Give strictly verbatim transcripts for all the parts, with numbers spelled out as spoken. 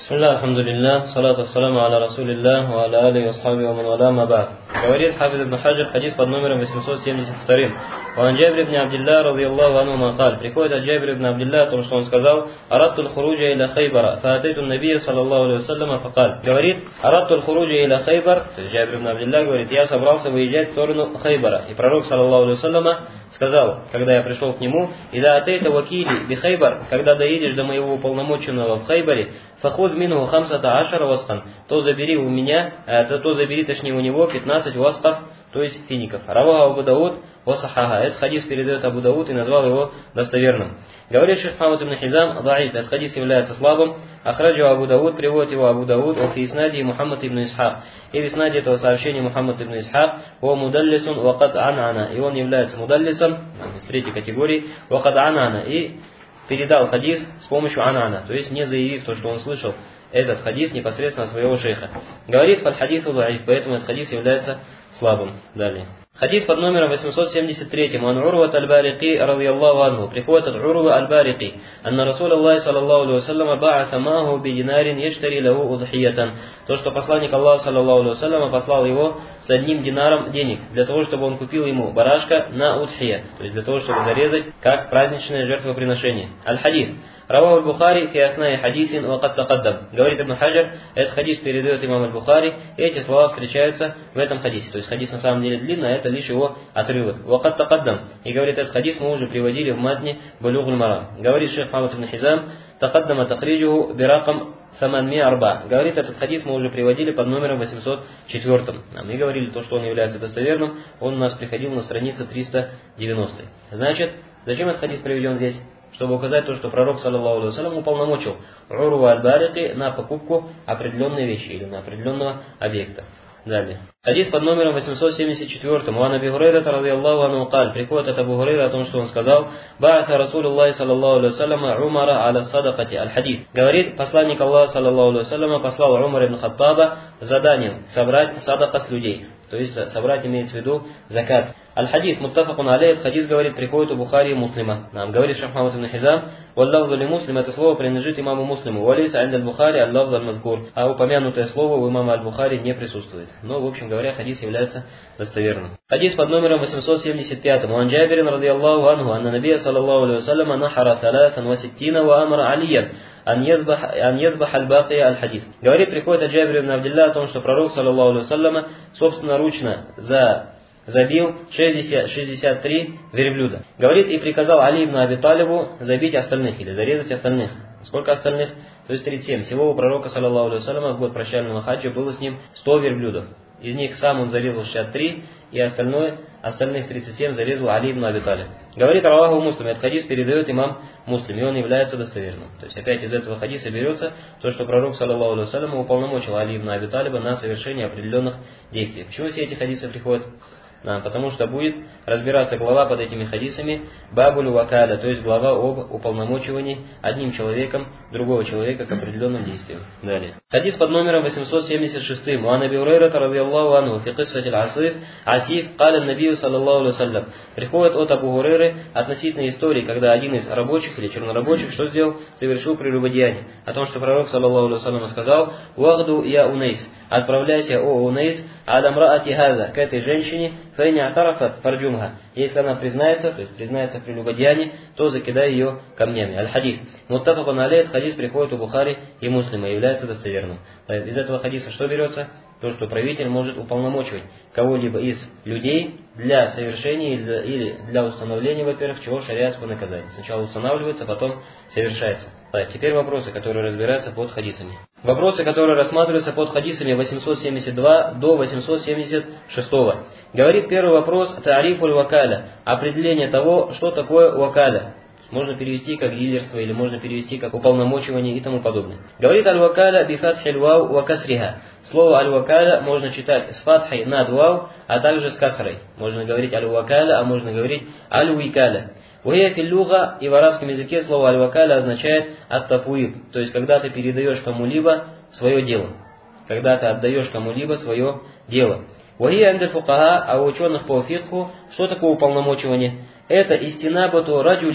Бисмилля, алхамдулилля, салату ассаламу аля расулилля, ва аля али васхаби ва ман валя ма ба'д. Говорит Хафиз ибн Хаджар, хадис под номером восемьсот семьдесят два. Ван Джабир ибн Абдилля, радийаллаху анху, мақаль. Приходит от Джабира ибн Абдилля, потому что он сказал: «Арадту л-хуруджа иля Хайбара, фаатайту набия, саллаллаху алейхи вассаляма, факаль». Говорит: «Арадту л-хуруджа иля Хайбар», то есть Джабир ибн Абдилля говорит: «Я собрался выезжать в сторону Хайбара». И пророк, саллаллаху алейхи вассаляма, сказал, когда я пришел к нему: «Ида атейта вакили би Хайбар», когда доедешь до моего уполномоченного в Хайбаре, фахуд минху хамсата ашара васқан, то забери у меня, то, то забери точнее у него пятнадцать васков, то есть фиников. Раваха Абу Дауд васахаха. Этот хадис передает Абу Дауд и назвал его достоверным. Говорит шейх Мухаммад ибн Хизам: даиф, этот хадис является слабым. Ахраджу Абу Дауд, приводит его Абу Дауд, о фи иснади Мухаммад ибн Исхак. И в иснаде этого сообщения Мухаммад ибн Исхак, о мудаллисун вакад анана, и он является мудаллисом из третьей категории, вакад анана, и передал хадис с помощью анана, то есть не заявив то, что он слышал этот хадис непосредственно своего шейха. Говорит: фаль хадису даиф, поэтому этот хадис является слабым. Далее. Хадис под номером восемьсот семьдесят три. Ан Урва аль-Барики, радийаллаху анху. Приходит от Урва аль-Барики: анна Расул Аллах, саллаллаху алейхи вассалям, ба'аса маху би динарин яштари лаху удхиятан. То, что посланник Аллаха, саллаллаху алейхи вассалям, послал его с одним динаром денег, для того, чтобы он купил ему барашка на удхия, то есть для того, чтобы зарезать как праздничное жертвоприношение. Аль-Хадис. Раваху аль-Бухари фи аснаи хадисин вакад такаддам. Говорит Ибн Хаджар, этот хадис передает имам аль-Бухари, и эти слова встречаются в этом хадисе. То есть хадис на самом деле длинный, а это лишь его отрывок. Вакад такаддам. И говорит, этот хадис мы уже приводили в матне Булюгуль Марам. Говорит шейх Мухаммад ибн Хизам: такаддама тахриджуху биракам саманми арба. Говорит, этот хадис мы уже приводили под номером восемьсот четыре. Мы говорили то, что он является достоверным, он у нас приходил на странице триста девяносто. Значит, зачем этот хадис приведен здесь? Чтобы указать то, что пророк, саллаллаху алейхи вассалям, уполномочил Урва аль-Барики на покупку определенной вещи или на определенного объекта. Далее. Хадис под номером восемьсот семьдесят четыре. Уан Аби Хурайра, радийаллаху анху, каль. Приходит от Абу Хурайра о том, что он сказал: ба'ата Расулуллахи, саллаллаху алейхи вассалям, Умара аля садакати. Аль-Хадис. Говорит, посланник Аллаха, саллаллаху алейхи вассалям, послал Умар ибн Хаттаба заданием собрать садака с людей. То есть собрать имеется в виду закат. Аль-Хадис, муттафакун алейх, хадис, говорит, приходит у Бухари и Муслима. Нам говорит шейх Мухаммад ибн Хизам: валлавзу ли Муслим, это слово принадлежит имаму Муслиму. Валейса аль аль-Бухари аль-лавз аль-мазгур. А упомянутое слово у имама аль-Бухари не присутствует. Но, в общем говоря, хадис является достоверным. Хадис под номером восемьсот семьдесят пять. Уан Джабирин, радийаллаху анху, анна набия, саллаллаху алейхи вассалям, нахара салатан ва ситтина ва амара алиян ан ядбах аль-баки аль-хадис. Говорит, приходит от Джабира ибн Абдилля о том, что пророк, саллаллаху алейхи вассалям, собственноручно за забил шестьдесят, шестьдесят три верблюда. Говорит, и приказал Али ибн Аби Талибу забить остальных или зарезать остальных. Сколько остальных? То есть тридцать семь. Всего у пророка, саллаллаху алейхи вассаляма, в год прощального хаджа было с ним сто верблюдов. Из них сам он зарезал шестьдесят три, и остальное, остальных тридцать семь зарезал Али ибн Аби Талиб. Говорит Раваху Муслим, этот хадис передает имам Муслим, и он является достоверным. То есть опять из этого хадиса берется то, что пророк, саллаллаху алейхи вассалям, уполномочил Али ибн Аби Талиба на совершение определенных действий. Почему все эти хадисы приходят? Да, потому что будет разбираться глава под этими хадисами Бабуль Вакаля, то есть глава об уполномочивании одним человеком другого человека к определенным действиям. Далее. Хадис под номером восемьсот семьдесят шесть. Уан Аби Хурайра, радийаллаху анху, фи киссати аль-Асиф, Асиф, каля набию, саллаллаху алейхи вассалям. Приходит от Абу Хурайры относительно истории, когда один из рабочих или чернорабочих что сделал? Совершил прелюбодеяние. О том, что пророк, саллаллаху алейхи вассалям, сказал: «Вахду я Унейс, отправляйся, о Унейс, адамраати хаза, к этой женщине, фейни атарафат фарджумха». Если она признается, то есть признается в прелюбодеянии, то закидай ее камнями. Аль-Хадис. Муттафакун алейх, хадис приходит у Бухари и Муслима, является достоверным. Из этого хадиса что берется? То, что правитель может уполномочивать кого-либо из людей для совершения или для установления, во-первых, чего шариатского наказания. Сначала устанавливается, потом совершается. Так, теперь вопросы, которые разбираются под хадисами. Вопросы, которые рассматриваются под хадисами восемьсот семьдесят два до восемьсот семьдесят шесть. Говорит первый вопрос: тарифуль вакаля, определение того, что такое вакаля. Можно перевести как дилерство, или можно перевести как уполномочивание и тому подобное. Говорит аль-вакаля бифатхиль вау ва касриха. Слово аль-вакаля можно читать с фатхой над вау, а также с касрой. Можно говорить аль-вакаля, а можно говорить аль-уикаля. Уия филлюга, и в арабском языке слово аль-вакаля означает ат-тафуид, то есть когда ты передаешь кому-либо свое дело. Когда ты отдаешь кому-либо свое дело. Уия андаль фукаха, а у ученых по фикху, что такое уполномочивание? Это истинабату раджулин,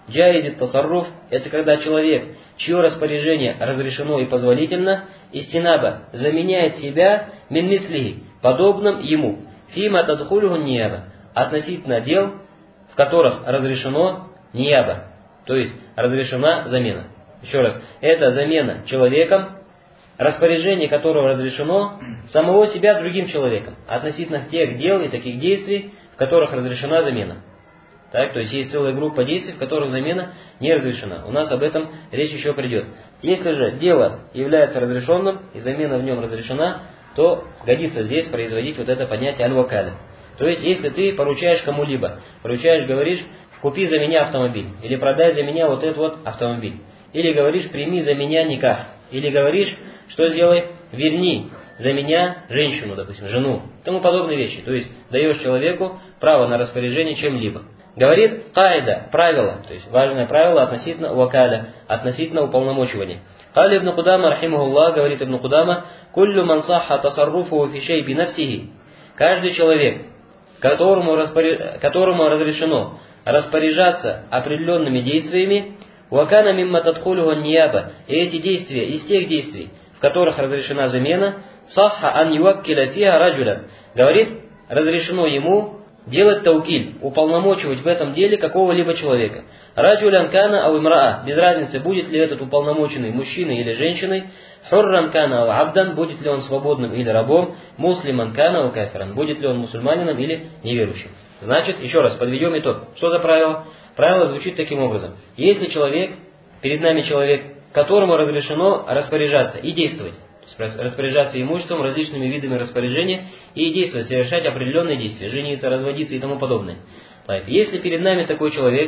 джаизит тасарруф – это когда человек, чье распоряжение разрешено и позволительно, истинаба заменяет себя мин мислихи, подобным ему, фима тадхулюху нияба, относительно дел, в которых разрешено нияба, то есть разрешена замена. Еще раз, это замена человеком, распоряжение которого разрешено самого себя другим человеком, относительно тех дел и таких действий, в которых разрешена замена. Так, то есть есть целая группа действий, в которых замена не разрешена. У нас об этом речь еще придет. Если же дело является разрешенным и замена в нем разрешена, то годится здесь производить вот это понятие аль-вакаля. То есть если ты поручаешь кому-либо, поручаешь, говоришь, купи за меня автомобиль, или продай за меня вот этот вот автомобиль, или говоришь, прими за меня никах, или говоришь, что сделай, верни за меня женщину, допустим, жену, и тому подобные вещи. То есть даешь человеку право на распоряжение чем-либо. Говорит каида, правило, то есть важное правило относительно вакаля, относительно уполномочивания. Кали ибн Кудама, рахимахуллах, говорит ибн Кудама, куллю ман сахха тасарруфу фи шей би нафсихи. Каждый человек, которому, распоряж... которому разрешено распоряжаться определенными действиями, вакана мимма тадхулюху нияба, и эти действия из тех действий, в которых разрешена замена, сахха ан юаккиля фиха раджулян, говорит, разрешено ему делать таукиль, уполномочивать в этом деле какого-либо человека. Раджулян кана ау имраа, без разницы, будет ли этот уполномоченный мужчиной или женщиной, хурран кана ау абдан, будет ли он свободным или рабом, муслиман кана ау кафиран, будет ли он мусульманином или неверующим. Значит, еще раз, подведем итог. Что за правило? Правило звучит таким образом. Если человек, перед нами человек, которому разрешено распоряжаться и действовать, распоряжаться имуществом, различными видами распоряжения и действовать, совершать определенные действия, жениться, разводиться и тому подобное. Если перед нами такой человек,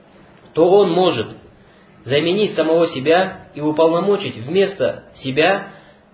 то он может заменить самого себя и уполномочить вместо себя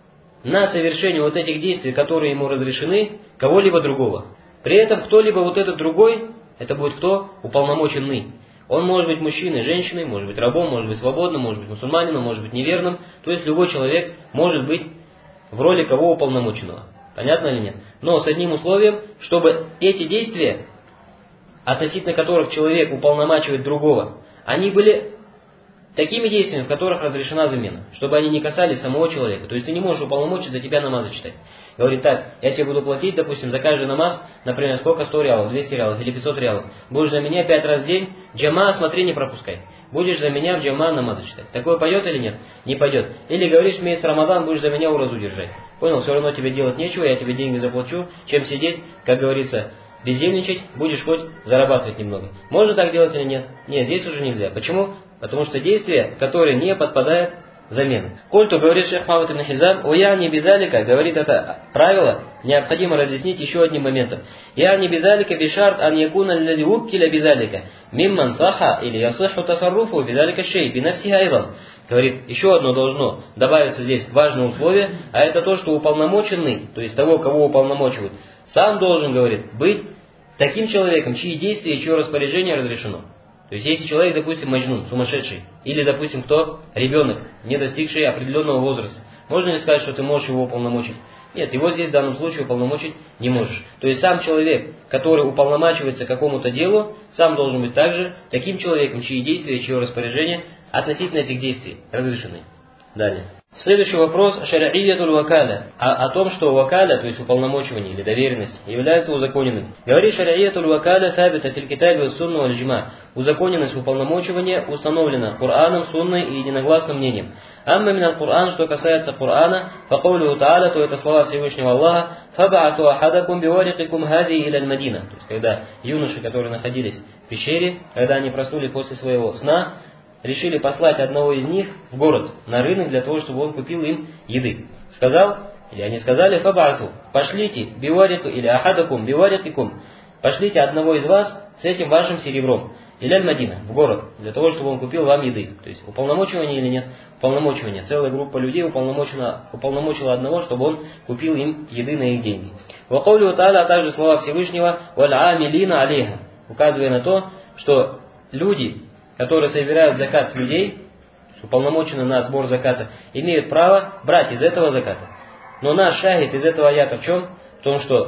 на совершение вот этих действий, которые ему разрешены, кого-либо другого. При этом кто-либо вот этот другой, это будет кто? Уполномоченный. Он может быть мужчиной, женщиной, может быть рабом, может быть свободным, может быть мусульманином, может быть неверным. То есть любой человек может быть в роли кого уполномоченного. Понятно или нет? Но с одним условием, чтобы эти действия, относительно которых человек уполномачивает другого, они были такими действиями, в которых разрешена замена. Чтобы они не касались самого человека. То есть ты не можешь уполномочить за тебя намазы читать. Говорит, так, я тебе буду платить, допустим, за каждый намаз, например, сколько, сто реалов, двести реалов или пятьсот реалов. Будешь за меня пять раз в день, джама, смотри, не пропускай. Будешь за меня в джама намазы читать. Такое пойдет или нет? Не пойдет. Или говоришь, месяц Рамадан, будешь за меня уразу держать. Понял, все равно тебе делать нечего, я тебе деньги заплачу, чем сидеть, как говорится, бездельничать, будешь хоть зарабатывать немного. Можно так делать или нет? Нет, здесь уже нельзя. Почему? Потому что действия, которые не подпадают замену. Кольту, говорит шейх Мухаммад ибн Хизам, о я не безалика, говорит это правило, необходимо разъяснить еще одним моментом. Я не безалика бишарт ан якуна лади уккиля безалика, мимман саха или ясиху тасарруфу безалика шей, бинafсиха айдан. Говорит, еще одно должно добавиться здесь важное условие, а это то, что уполномоченный, то есть того, кого уполномочивают, сам должен, говорит, быть таким человеком, чьи действия и чье распоряжение разрешено. То есть, если человек, допустим, маджнун, сумасшедший, или, допустим, кто? Ребенок, не достигший определенного возраста, можно ли сказать, что ты можешь его уполномочить? Нет, его здесь в данном случае уполномочить не можешь. То есть, сам человек, который уполномачивается какому-то делу, сам должен быть также таким человеком, чьи действия и чье распоряжение относительно этих действий разрешены. Далее. Следующий вопрос шари'иятуль вакаля, о, о том, что вакаля, то есть уполномочивание или доверенность, является узаконенным. Говорит шари'иятуль вакаля сабита фил китаби ва сунна валь джима. Узаконенность уполномочивания установлена Кораном, Сунной и единогласным мнением. Амма минал Коран, что касается Корана, факаулю тааля, то это слова Всевышнего Аллаха, фабаату ахадакум биварикикум хади иля аль-Мадина. То есть, когда юноши, которые находились в пещере, когда они проснулись после своего сна, решили послать одного из них в город, на рынок, для того, чтобы он купил им еды. Сказал, или они сказали, фабаату, пошлите биварику или ахадакум биварикикум, пошлите одного из вас с этим вашим серебром, или аль-Мадина, в город, для того, чтобы он купил вам еды. То есть уполномочивание или нет? Уполномочивание. Целая группа людей уполномочила, уполномочила одного, чтобы он купил им еды на их деньги. Ва каулю тааля, а также слова Всевышнего, валь амилина алейха, указывая на то, что люди, которые собирают закат с людей, уполномочены на сбор заката, имеют право брать из этого заката. Но наш шахид из этого аята в чем? В том, что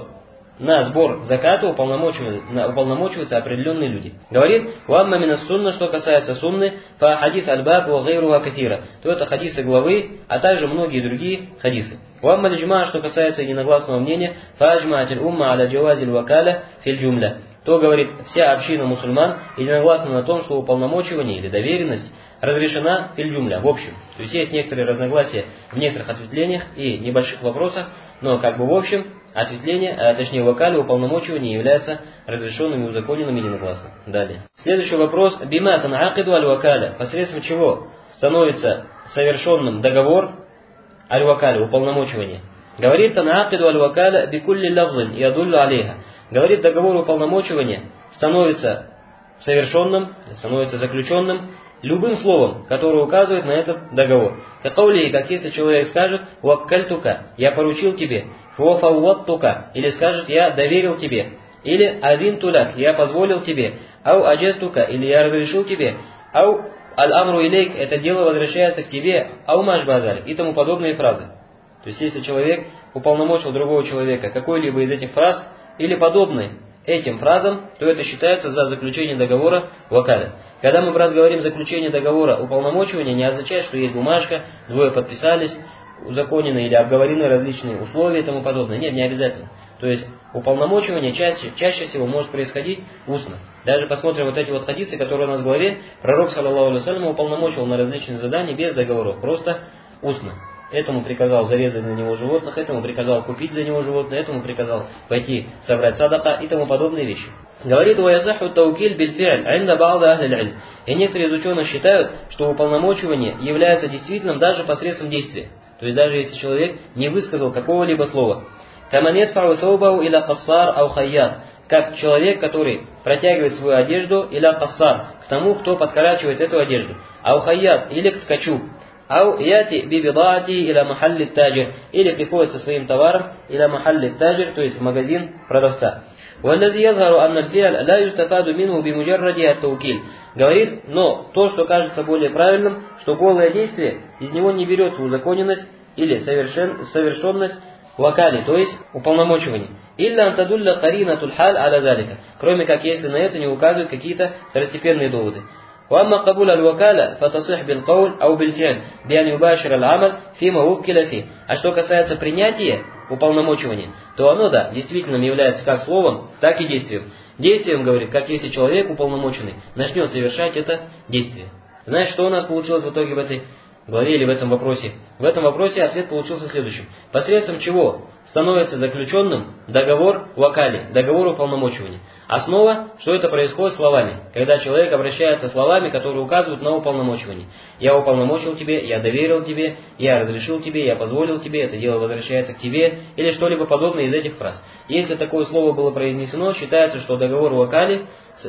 на сбор заката уполномочиваются, уполномочиваются определенные люди. Говорит, «Уамма минас сунна», что касается сунны, «фа хадис аль-баб ва гайруха катира», то это хадисы главы, а также многие другие хадисы. «Уамма аль-джма», что касается единогласного мнения, «фа аджма'ат аль-умма аля джавази аль-вакаля фил джумля», то, говорит, вся община мусульман единогласна на том, что уполномочивание или доверенность разрешена филь-джумля, в общем. То есть есть некоторые разногласия в некоторых ответвлениях и небольших вопросах, но как бы в общем ответвление, а точнее вакаль, уполномочивание является разрешенным и узаконенным единогласно. Далее. Следующий вопрос. Бима тан'акиду аль-вакаля. Посредством чего становится совершенным договор аль-вакаля, уполномочивание. Говорит, тан'акиду аль-вакаля бикулли лавзин ядуллю алейха. Говорит, договор уполномочивания становится совершенным, становится заключенным любым словом, которое указывает на этот договор. Как как если человек скажет «ваккальтука», «я поручил тебе», «фуафауаттука», или скажет «я доверил тебе», или «один туляк», «я позволил тебе», «ау аджестука», или «я разрешил тебе», «ау аль-амру илейк», «это дело возвращается к тебе», «ау машбазаль» и тому подобные фразы. То есть если человек уполномочил другого человека какой-либо из этих фраз или подобные этим фразам, то это считается за заключение договора вакаля. Когда мы, брат, говорим заключение договора уполномочивания, не означает, что есть бумажка, двое подписались, узаконены или обговорены различные условия и тому подобное. Нет, не обязательно. То есть уполномочивание чаще, чаще всего может происходить устно. Даже посмотрим вот эти вот хадисы, которые у нас в главе. Пророк, саллаллаху алейхи ва саллям, уполномочил на различные задания без договоров, просто устно. Этому приказал зарезать за него животных, этому приказал купить за него животное, этому приказал пойти собрать садака и тому подобные вещи. Говорит, «Ваясаху таукиль биль-фи'ль инда ба'да ахлиль-иль». И некоторые из ученых считают, что уполномочивание является действительным даже посредством действия. То есть даже если человек не высказал какого-либо слова. «Каман ядфау саубаху иля кассар ау хайят». Как человек, который протягивает свою одежду иля кассар, к тому, кто подкорачивает эту одежду. Ау хайят, или к ткачу. Ау яти бибидаати иля махалли таджир, или приходит со своим товаром иля махалли таджир, то есть в магазин продавца. Валладзи язгару анна аль-фи'ль ла юстафаду минху бимуджарради ат-таукиль. Говорит, но то, что кажется более правильным, что голое действие, из него не берется узаконенность или совершен, совершенность вакали, то есть уполномочивание. Илля антадулля каринатуль халь аля залика. Кроме как если на это не указывают какие-то второстепенные доводы. وأما قبول الوكالة فتصح بالقول أو بالفعل بأن يباشر العمل فيما وكل فيه. А что касается принятия уполномочивания, то оно, да, действительно является как словом, так и действием. Действием, говорит, как если человек уполномоченный начнет совершать это действие. Знаешь, что у нас получилось в итоге в этой главе или в этом вопросе? В этом вопросе ответ получился следующим. Посредством чего становится заключенным договор вакали, договор уполномочивания. Основа, что это происходит словами. Когда человек обращается словами, которые указывают на уполномочивание. Я уполномочил тебе, я доверил тебе, я разрешил тебе, я позволил тебе, это дело возвращается к тебе, или что-либо подобное из этих фраз. Если такое слово было произнесено, считается, что договор вакали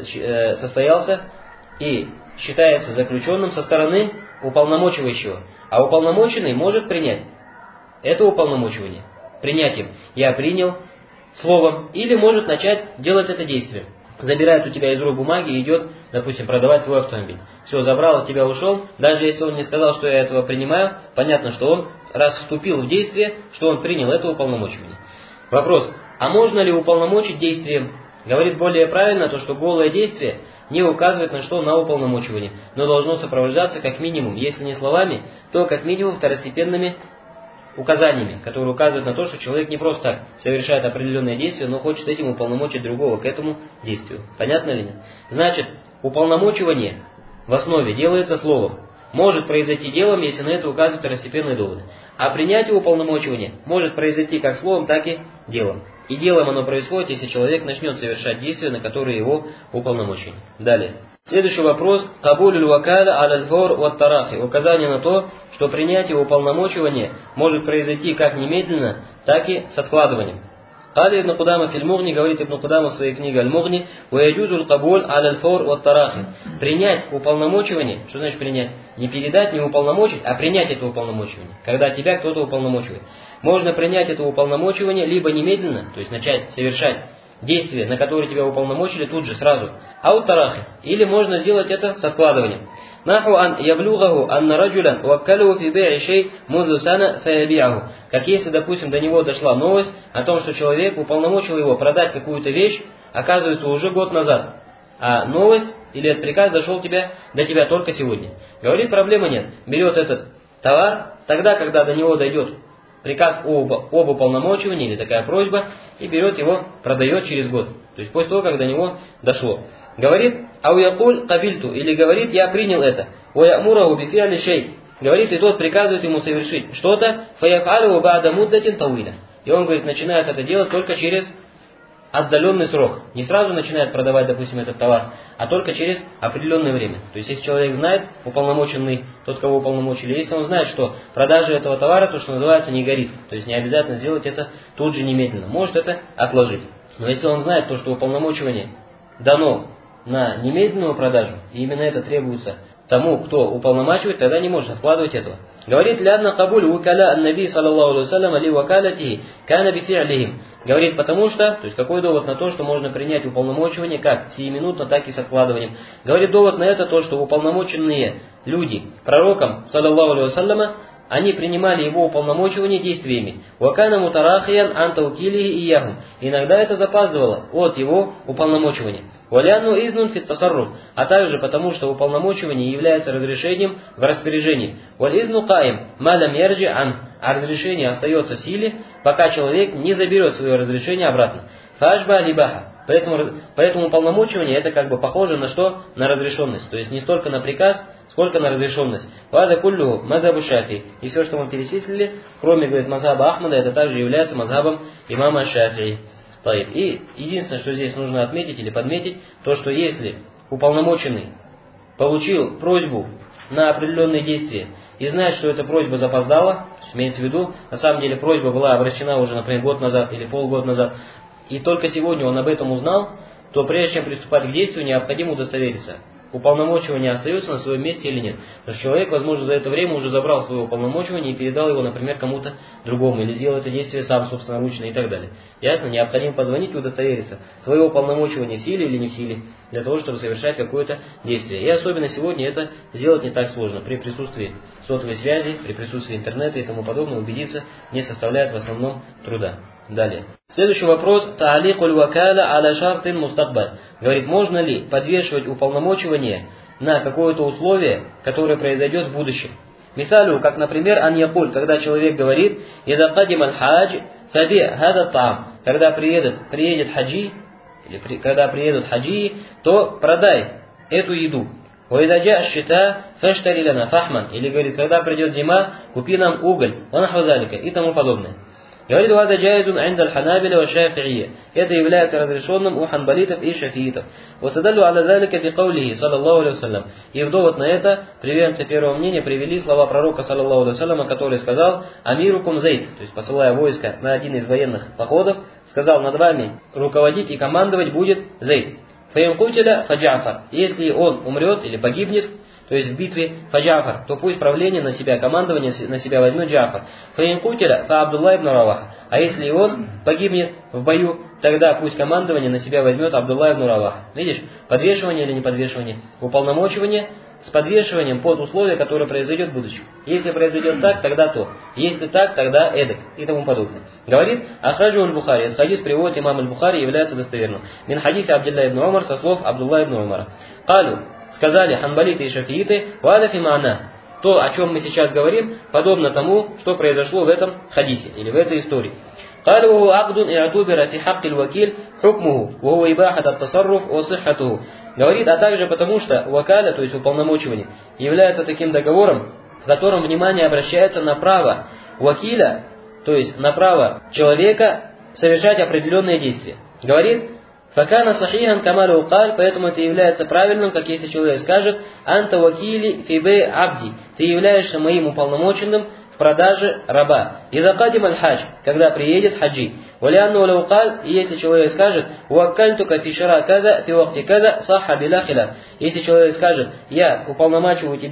состоялся и считается заключенным со стороны уполномочивающего. А уполномоченный может принять это уполномочивание. Принятием я принял словом, или может начать делать это действие. Забирает у тебя из рук бумаги и идет, допустим, продавать твой автомобиль. Все, забрал от тебя, ушел. Даже если он не сказал, что я этого принимаю, понятно, что он, раз вступил в действие, что он принял это уполномочивание. Вопрос, а можно ли уполномочить действием? Говорит более правильно то, что голое действие не указывает на что, на уполномочивание, но должно сопровождаться как минимум, если не словами, то как минимум второстепенными указаниями, которые указывают на то, что человек не просто так совершает определенное действие, но хочет этим уполномочить другого к этому действию. Понятно ли нет? Значит, уполномочивание в основе делается словом. Может произойти делом, если на это указывают второстепенные доводы. А принятие уполномочивания может произойти как словом, так и делом. И делом оно происходит, если человек начнет совершать действия, на которые его уполномочили. Далее. Следующий вопрос. Кабулюль вакаля аль-фор ват-тарахи. Указание на то, что принятие уполномочивания может произойти как немедленно, так и с откладыванием. Кали Ибн Кудама фил Мугни, говорит Ибн Кудама в своей книге Аль-Мугни, «Ваяджузуль кабуль аль-фор ват-тарахи». Принять уполномочивание, что значит принять? Не передать, не уполномочить, а принять это уполномочивание. Когда тебя кто-то уполномочивает. Можно принять это уполномочивание либо немедленно, то есть начать совершать действия, на которые тебя уполномочили тут же, сразу. Ау тарахи. Или можно сделать это с откладыванием. Наху ан яблюгаху анна раджулян ваккалуху фи бей'i шей мунзу сана фаяби'аху. Как если, допустим, до него дошла новость о том, что человек уполномочил его продать какую-то вещь, оказывается, уже год назад. А новость или этот приказ дошел тебя, до тебя только сегодня. Говорит, проблемы нет. Берет этот товар тогда, когда до него дойдет приказ об, об уполномочивании или такая просьба, и берет его, продает через год. То есть после того, как до него дошло. Говорит, ауякуль кабильту, или говорит, я принял это. Уямураху бифи'ли шей. Говорит, и тот приказывает ему совершить что-то, фаяфалю ба'да муддатин тауиля. И он, говорит, начинает это делать только через отдаленный срок. Не сразу начинает продавать, допустим, этот товар, а только через определенное время. То есть, если человек знает, уполномоченный, тот, кого уполномочили, если он знает, что продажа этого товара, то, что называется, не горит. То есть, не обязательно сделать это тут же немедленно. Может это отложить. Но если он знает то, что уполномочивание дано на немедленную продажу, и именно это требуется тому, кто уполномачивает, тогда не может откладывать этого. Говорит, лянна кабуль вукаля ан-наби саллаллаху алейхи вассалям али вакалатихи кана бифи'лихим. Говорит, потому что, то есть какой довод на то, что можно принять уполномочивание как сиюминутно, так и с откладыванием. Говорит, довод на это то, что уполномоченные люди пророком саллаллаху алейхи вассаляма, они принимали его уполномочивание действиями. Вакана мутарахиян антаукилихи и яхум. Иногда это запаздывало от его уполномочивания. Валянну изнун фит тасарруф, а также потому, что уполномочивание является разрешением в распоряжении. Валь изну каим малям ярджи ан, а разрешение остается в силе, пока человек не заберет свое разрешение обратно. Фашба либаха. Поэтому, поэтому уполномочивание это как бы похоже на что? На разрешенность. То есть не столько на приказ, сколько на разрешенность. Вада куллюху мазхабу Шафии. И все, что мы перечислили, кроме, говорит, мазхаба Ахмада, это также является мазхабом имама Шафии. И единственное, что здесь нужно отметить или подметить, то, что если уполномоченный получил просьбу на определенные действия и знает, что эта просьба запоздала, имеется в виду, на самом деле просьба была обращена уже, например, год назад или полгода назад, и только сегодня он об этом узнал, то прежде чем приступать к действию, необходимо удостовериться, уполномочивание остается на своем месте или нет. Потому что человек, возможно, за это время уже забрал свое уполномочивание и передал его, например, кому-то другому, или сделал это действие сам собственноручно и так далее. Ясно? Необходимо позвонить и удостовериться, твое уполномочивание в силе или не в силе, для того, чтобы совершать какое-то действие. И особенно сегодня это сделать не так сложно. При присутствии сотовой связи, при присутствии интернета и тому подобное, убедиться не составляет в основном труда. Далее. Следующий вопрос. Та'аликуль вакаля аля шартин мустакбаль. Говорит, можно ли подвешивать уполномочивание на какое-то условие, которое произойдет в будущем? Мисалю, как, например, ан якуль, когда человек говорит, «Ида кадим аль-хадж, фаби хада та'ам». Когда приедет, приедет хаджи, или при, когда приедут хаджи, то продай эту еду. «Ваида джа аш-шита, фаштари лана фахман». Или говорит, когда придет зима, купи нам уголь, ванахвазалика и тому подобное. Говорит, «Вада джайзун индаль ханабиля ва шафи'ия». Это является разрешенным у ханбалитов и шафиитов. «Васадаллю аля залика би каулихи, саллаллаху алейхи вассалям». И в довод на это, приверженцы первого мнения, привели слова пророка, саллаллаху алейхи вассаляма, который сказал, «Амирукум зейд», то есть посылая войско на один из военных походов, сказал, над вами руководить и командовать будет Зейд. «Фаимкутиля фаджафар». Если он умрет или погибнет, то есть в битве фаджафар, то пусть правление на себя, командование на себя возьмет Джафар. «Фаимкутиля фа Абдулла ибн Раваха». А если он погибнет в бою, тогда пусть командование на себя возьмет Абдулла ибн Раваха. Видишь, подвешивание или не подвешивание? Уполномочивание с подвешиванием под условие, которое произойдет в будущем. Если произойдет так, тогда то. Если так, тогда эдак и тому подобное. Говорит, ахраджу аль-Бухари. Этот хадис приводит имам аль-Бухари является достоверным. Мин хадиса Абдулла ибн Умар, со слов Абдулла ибн Умара. Калю, сказали ханбалиты и шафииты, вадафи ма'на. То, о чем мы сейчас говорим, подобно тому, что произошло в этом хадисе или в этой истории. قالوا وهو عقد اعتبر في حق الوكيل حكمه وهو إباحة التصرف وصحته. Говорит, а также потому что вакаля, то есть уполномочивание, является таким договором, в котором внимание обращается на право вакиля, то есть на право человека совершать определенные действия. Говорит, факана сахихан камалу каль, поэтому это является правильным, как если человек скажет, анта вакили фибе абди, ты являешься моим уполномоченным в продаже раба. «Иза кадим аль-хадж», когда приедет хаджи. «Валианну лаукаль», и если человек скажет, «Уаккальтука фи шара каза, фи вахти каза, сахха биля хиля». Если человек скажет, «Я уполномачиваю тебя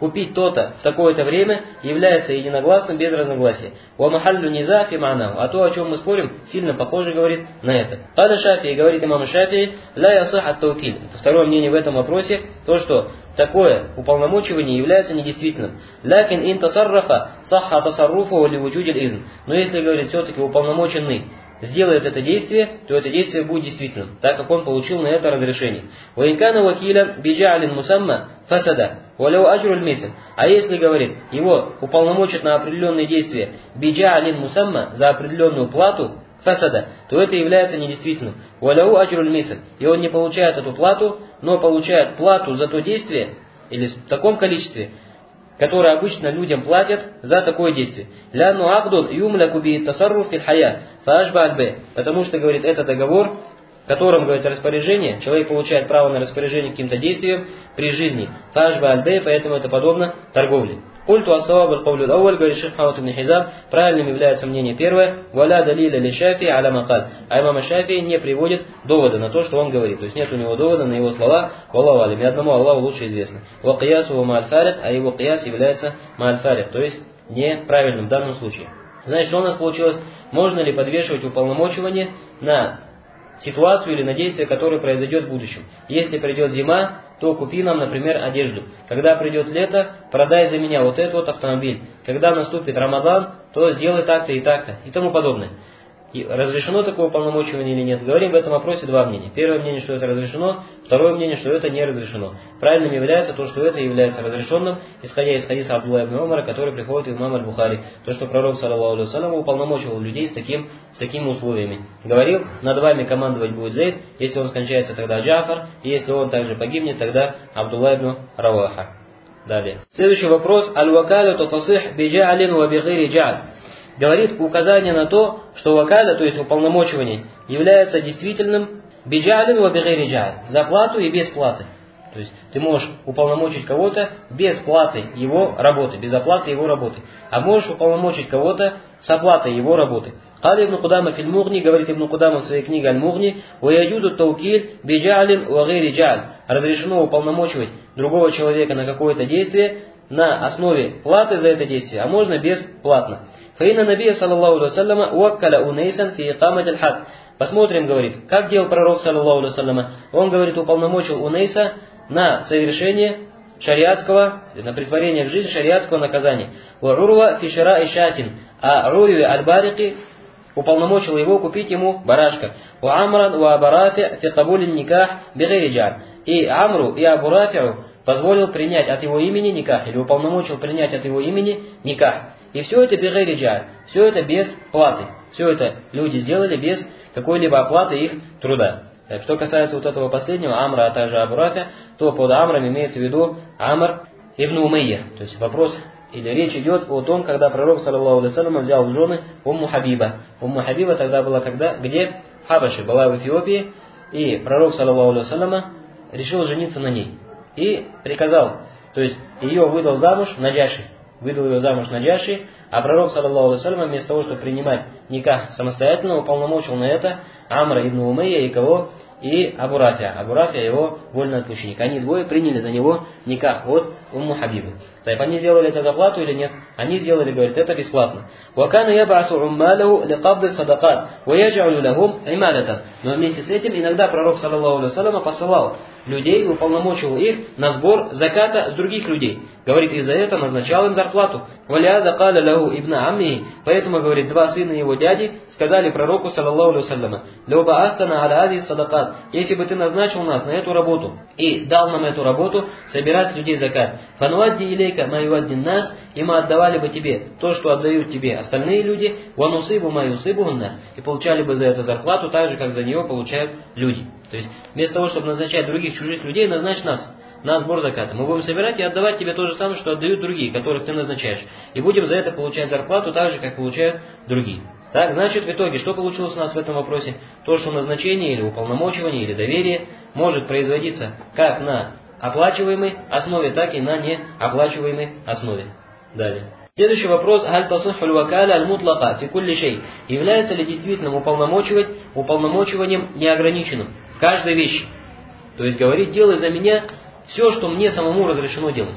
купить то-то в такое-то время, является единогласным без разногласия. Ва махаллю низа фи ма'наху. А то, о чем мы спорим, сильно похоже говорит на это. Каля Шафии, говорит имам Шафии, ла ясах ат-таукиль. Это второе мнение в этом вопросе, то, что такое уполномочивание является недействительным. Лакин ин тасаррафа сахха тасарруфу ли вуджудиль изн. Но если, говорит, все-таки уполномоченный сделает это действие, то это действие будет действительным, так как он получил на это разрешение. Ваинкана вакиля биджалин мусамма фасада, валяу аджруль мисл. А если, говорит, его уполномочат на определенные действия биджалин мусамма за определенную плату фасада, то это является недействительным. Валяу аджруль мисл. И он не получает эту плату, но получает плату за то действие, или в таком количестве, которые обычно людям платят за такое действие. Лянну ахдун юмляку би тасарруф фил хая фашба аль-бэй. Потому что, говорит, это договор, в котором, говорит, распоряжение, человек получает право на распоряжение каким-то действием при жизни. Фашба аль-бэй, поэтому это подобно торговле. Культу ас-саваб аль-кавлю ал-авваль, говорит шейх Мухаммад ибн Хизам, правильным является мнение первое, валя далиля ли Шафии аля макаль. А имам Шафии не приводит довода на то, что он говорит. То есть нет у него довода на его слова, валлаху алим, и одному Аллаху лучше известно. Ва киясу ва ма'аль-фарик, а его кияс является ма'аль-фарик, то есть неправильным в данном случае. Значит, что у нас получилось? Можно ли подвешивать уполномочивание на ситуацию или на действие, которое произойдет в будущем? Если придет зима, то купи нам, например, одежду. Когда придет лето, продай за меня вот этот вот автомобиль. Когда наступит Рамадан, то сделай так-то и так-то и тому подобное. И разрешено такое уполномочивание или нет? Говорим в этом вопросе два мнения. Первое мнение, что это разрешено. Второе мнение, что это не разрешено. Правильным является то, что это является разрешенным, исходя из хадиса Абдулла ибн Умара, который приходит в имам аль-Бухари. То, что пророк, саллаллаху алейхи ва саллям, уполномочивал людей с, таким, с такими условиями. Говорил, над вами командовать будет Зейд, если он скончается, тогда Джафар, и если он также погибнет, тогда Абдулла ибн Раваха. Далее. Следующий вопрос. Аль-вакалю татасих биджа'алин ва бигири джа'аль. Говорит указание на то, что вакаля, то есть уполномочивание, является действительным биджалин ва бигири джа'аль, за плату и без платы. То есть ты можешь уполномочить кого-то без платы его работы, без оплаты его работы. А можешь уполномочить кого-то с оплатой его работы. Кали ибн Кудама филь Мугни, говорит ибн Кудама в своей книге Аль-Мугни, ва яджузу таукиль биджалин ва гири джа'аль. Разрешено уполномочивать другого человека на какое-то действие на основе платы за это действие, а можно бесплатно. Фаина Набия саллаллаху алейхи ва саллама уаккаля унейсан фи икамат аль-хад. Посмотрим, говорит, как делал пророк саллаллаху алейхи ва саллама. Он, говорит, уполномочил Унейса на совершение шариатского, на притворение в жизнь шариатского наказания. Ва урва фи шира'i шатин. А Урви аль-Барики уполномочил его купить ему барашка. Ва амран ва абарафи фи кабулин никах бигири джа'аль. И Амру и Абу Рафи'у позволил принять от его имени никах, или уполномочил принять от его имени никах. И все это бигири джа'аль, все это без платы. Все это люди сделали без какой-либо оплаты их труда. Так, что касается вот этого последнего, Амра, а также Абу Рафи, то под Амром имеется в виду Амр ибн Умейя. То есть вопрос, или речь идет о том, когда пророк, саллаллаху алейхи ва саллям, взял в жены Умму Хабиба. Умму Хабиба тогда была когда, где? В Хабаше, была в Эфиопии, и пророк, саллаллаху алейхи ва саллям, решил жениться на ней. И приказал, то есть ее выдал замуж Наджаши. Выдал ее замуж Наджаши, а пророк, саллаллаху алейхи ва саллям, вместо того, чтобы принимать никах самостоятельно, уполномочил на это Амра ибн Умейя и кого? И Абу Рафия. Абу Рафия его вольноотпущенник. Они двое приняли за него никах от Умму Хабибы. Так, они сделали это за плату или нет? Они сделали, говорит, это бесплатно. وَكَانَ يَبْعَثُ عُمَّالَهُ لِقَبْضِ الصَّدَقَاتِ وَيَجْعَلُ لَهُمْ عِمَادَةً. Но вместе с этим иногда пророк, саллаллаху алейхи ва саллям, посылал людей, уполномочивал их на сбор заката с других людей. Говорит, и за это назначал им зарплату. وَلِهَذَا قَالَ لَهُ ابْنَ عَمِّهِ. Поэтому, говорит, два сына его дяди сказали пророку, саллаллаху алейхи ва саллям, لَوْ بَعَثْتَنَا عَلَى هَذِهِ الصَّدَقَاتِ. Если бы ты назначил нас на эту работу и дал нам эту работу, собирать с людей закат. فَنُوَدِّ إِلَيْكَ مَا يُوَدِّ النَّاسِ. И мы отдавали бы тебе то, что отдают тебе остальные люди. وَنُصِيبُ مَا يُصِيبُهُ النَّاسِ. И получали бы за это зарплату, так же, как за нее получают люди. То есть, вместо того, чтобы назначать других чужих людей, назначь нас на сбор заката. Мы будем собирать и отдавать тебе то же самое, что отдают другие, которых ты назначаешь. И будем за это получать зарплату так же, как получают другие. Так, значит, в итоге, что получилось у нас в этом вопросе? То, что назначение или уполномочивание, или доверие может производиться как на оплачиваемой основе, так и на неоплачиваемой основе. Далее. Следующий вопрос. Аль тасихху аль-вакаля аль-мутлака фи кулли шей. Является ли действительным уполномочивать уполномочиванием неограниченным в каждой вещи? То есть говорит, делай за меня все, что мне самому разрешено делать.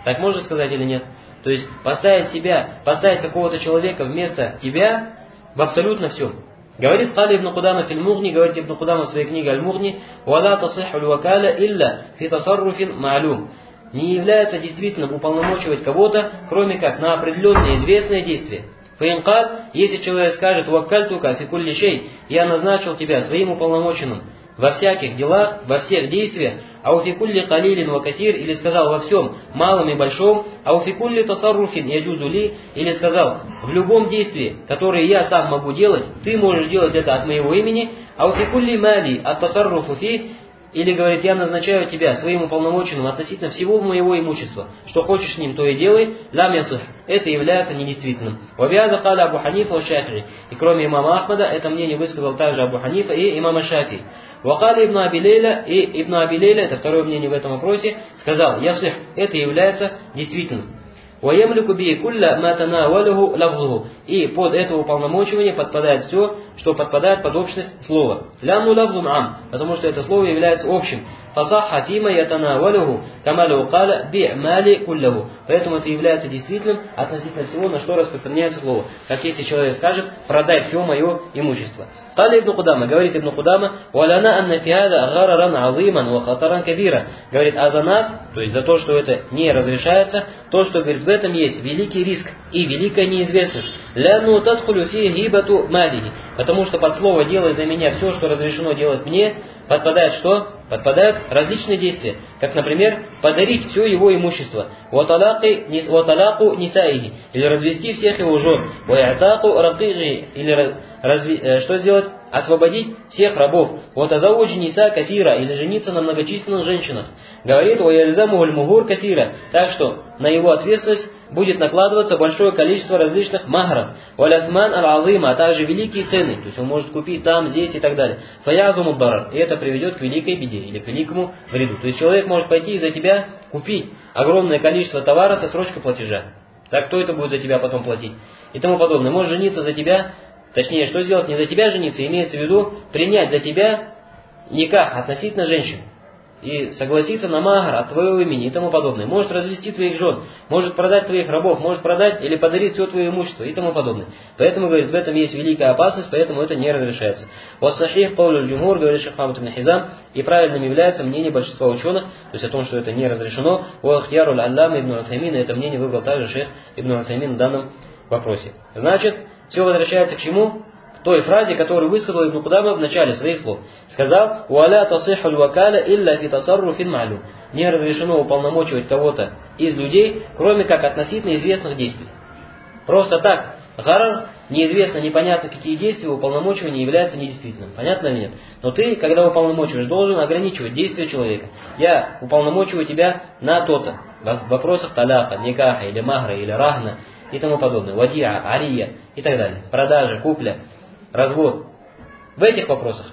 Так можно сказать или нет? То есть поставить себя, поставить какого-то человека вместо тебя в абсолютно всем. Говорит Кали ибн Кудама фил Мугни, говорит ибн Кудама в своей книге Аль-Мугни, «Вала тасиху л-вакаля илля фи тасарруфин ма'лум». Не является действительным уполномочивать кого-то, кроме как на определенные известные действия. Фаинкаль, если человек скажет «Ваккальтука фи кулли шей», «Я назначил тебя своим уполномоченным во всяких делах, во всех действиях», «Ау фи кулли калилин ва касир», или сказал «во всем малом и большом», «Ау фи кулли тасарруфин яджузу ли», или сказал «в любом действии, которое я сам могу делать, ты можешь делать это от моего имени», «Ау фи кулли мали от тасарруфу фи», или говорит, я назначаю тебя своим уполномоченным относительно всего моего имущества. Что хочешь с ним, то и делай. Лам ясих. Это является недействительным. Вабиаза каля Абу Ханифа и Шафии. И кроме имама Ахмада, это мнение высказал также Абу Ханифа и имама Шафии. Вакаля ибн Аби Лейля, и ибн Аби Лейля, это второе мнение в этом вопросе, сказал, ясих. Это является действительным. И под это уполномочивание подпадает все, что подпадает под общность слова. Лямну лавзун ам, потому что это слово является общим. Фасаха фима ятанавалуху камалу каля би'мали куллаху. Поэтому это является действительным относительно всего, на что распространяется слово. Как если человек скажет, продай все мое имущество. Каля ибн Кудама, говорит ибн Кудама, валяна анна фиада гараран азиман ва хатаран кабира. Говорит, а за нас, то есть за то, что это не разрешается, то, что, говорит, в этом есть великий риск и великая неизвестность. Ляну тадхулю фи гибату малихи. Потому что под слово «делай за меня все, что разрешено делать мне», подпадает что? Подпадают различные действия, как, например, подарить все его имущество, ваталаку нисаихи, или развести всех его жен, ваятаку ракиги, или разви, что сделать? Освободить всех рабов, ватазауджи ниса кафира, или жениться на многочисленных женщинах. Говорит, ваяльзаму мугур кафира, так что на его ответственность будет накладываться большое количество различных махров, валясман аль-азима, а также великие цены, то есть он может купить там, здесь и так далее. Фаязуму дарар, и это приведет к великой беде или к великому вреду. То есть человек может пойти и за тебя купить огромное количество товара со срочкой платежа. Так кто это будет за тебя потом платить? И тому подобное. Может жениться за тебя, точнее, что сделать? Не за тебя жениться, имеется в виду принять за тебя никах относительно женщин. И согласиться на махар от твоего имени и тому подобное. Может развести твоих жен, может продать твоих рабов, может продать или подарить все твое имущество и тому подобное. Поэтому, говорит, в этом есть великая опасность, поэтому это не разрешается. Вассахих каулю джумхур, говорит Шейх Мухаммад ибн Хизам, и правильным является мнение большинства ученых, то есть о том, что это не разрешено. Уахтияруль аллам ибн Усаймин, это мнение выбрал также Шейх ибн Усаймин в данном вопросе. Значит, все возвращается к чему? Той фразе, которую высказал Ибн Кудама в начале своих слов. Сказал, «Уаля тасиху л-вакаля илля фи тасарруфин ма'лум». Не разрешено уполномочивать кого-то из людей, кроме как относительно известных действий. Просто так, гарар, неизвестно, непонятно какие действия, уполномочивание является недействительным. Понятно или нет? Но ты, когда уполномочиваешь, должен ограничивать действия человека. Я уполномочиваю тебя на то-то. В вопросах таляка, никаха, или махра, или рахна и тому подобное. Вадиа, ария и так далее. Продажа, купля, развод. В этих вопросах.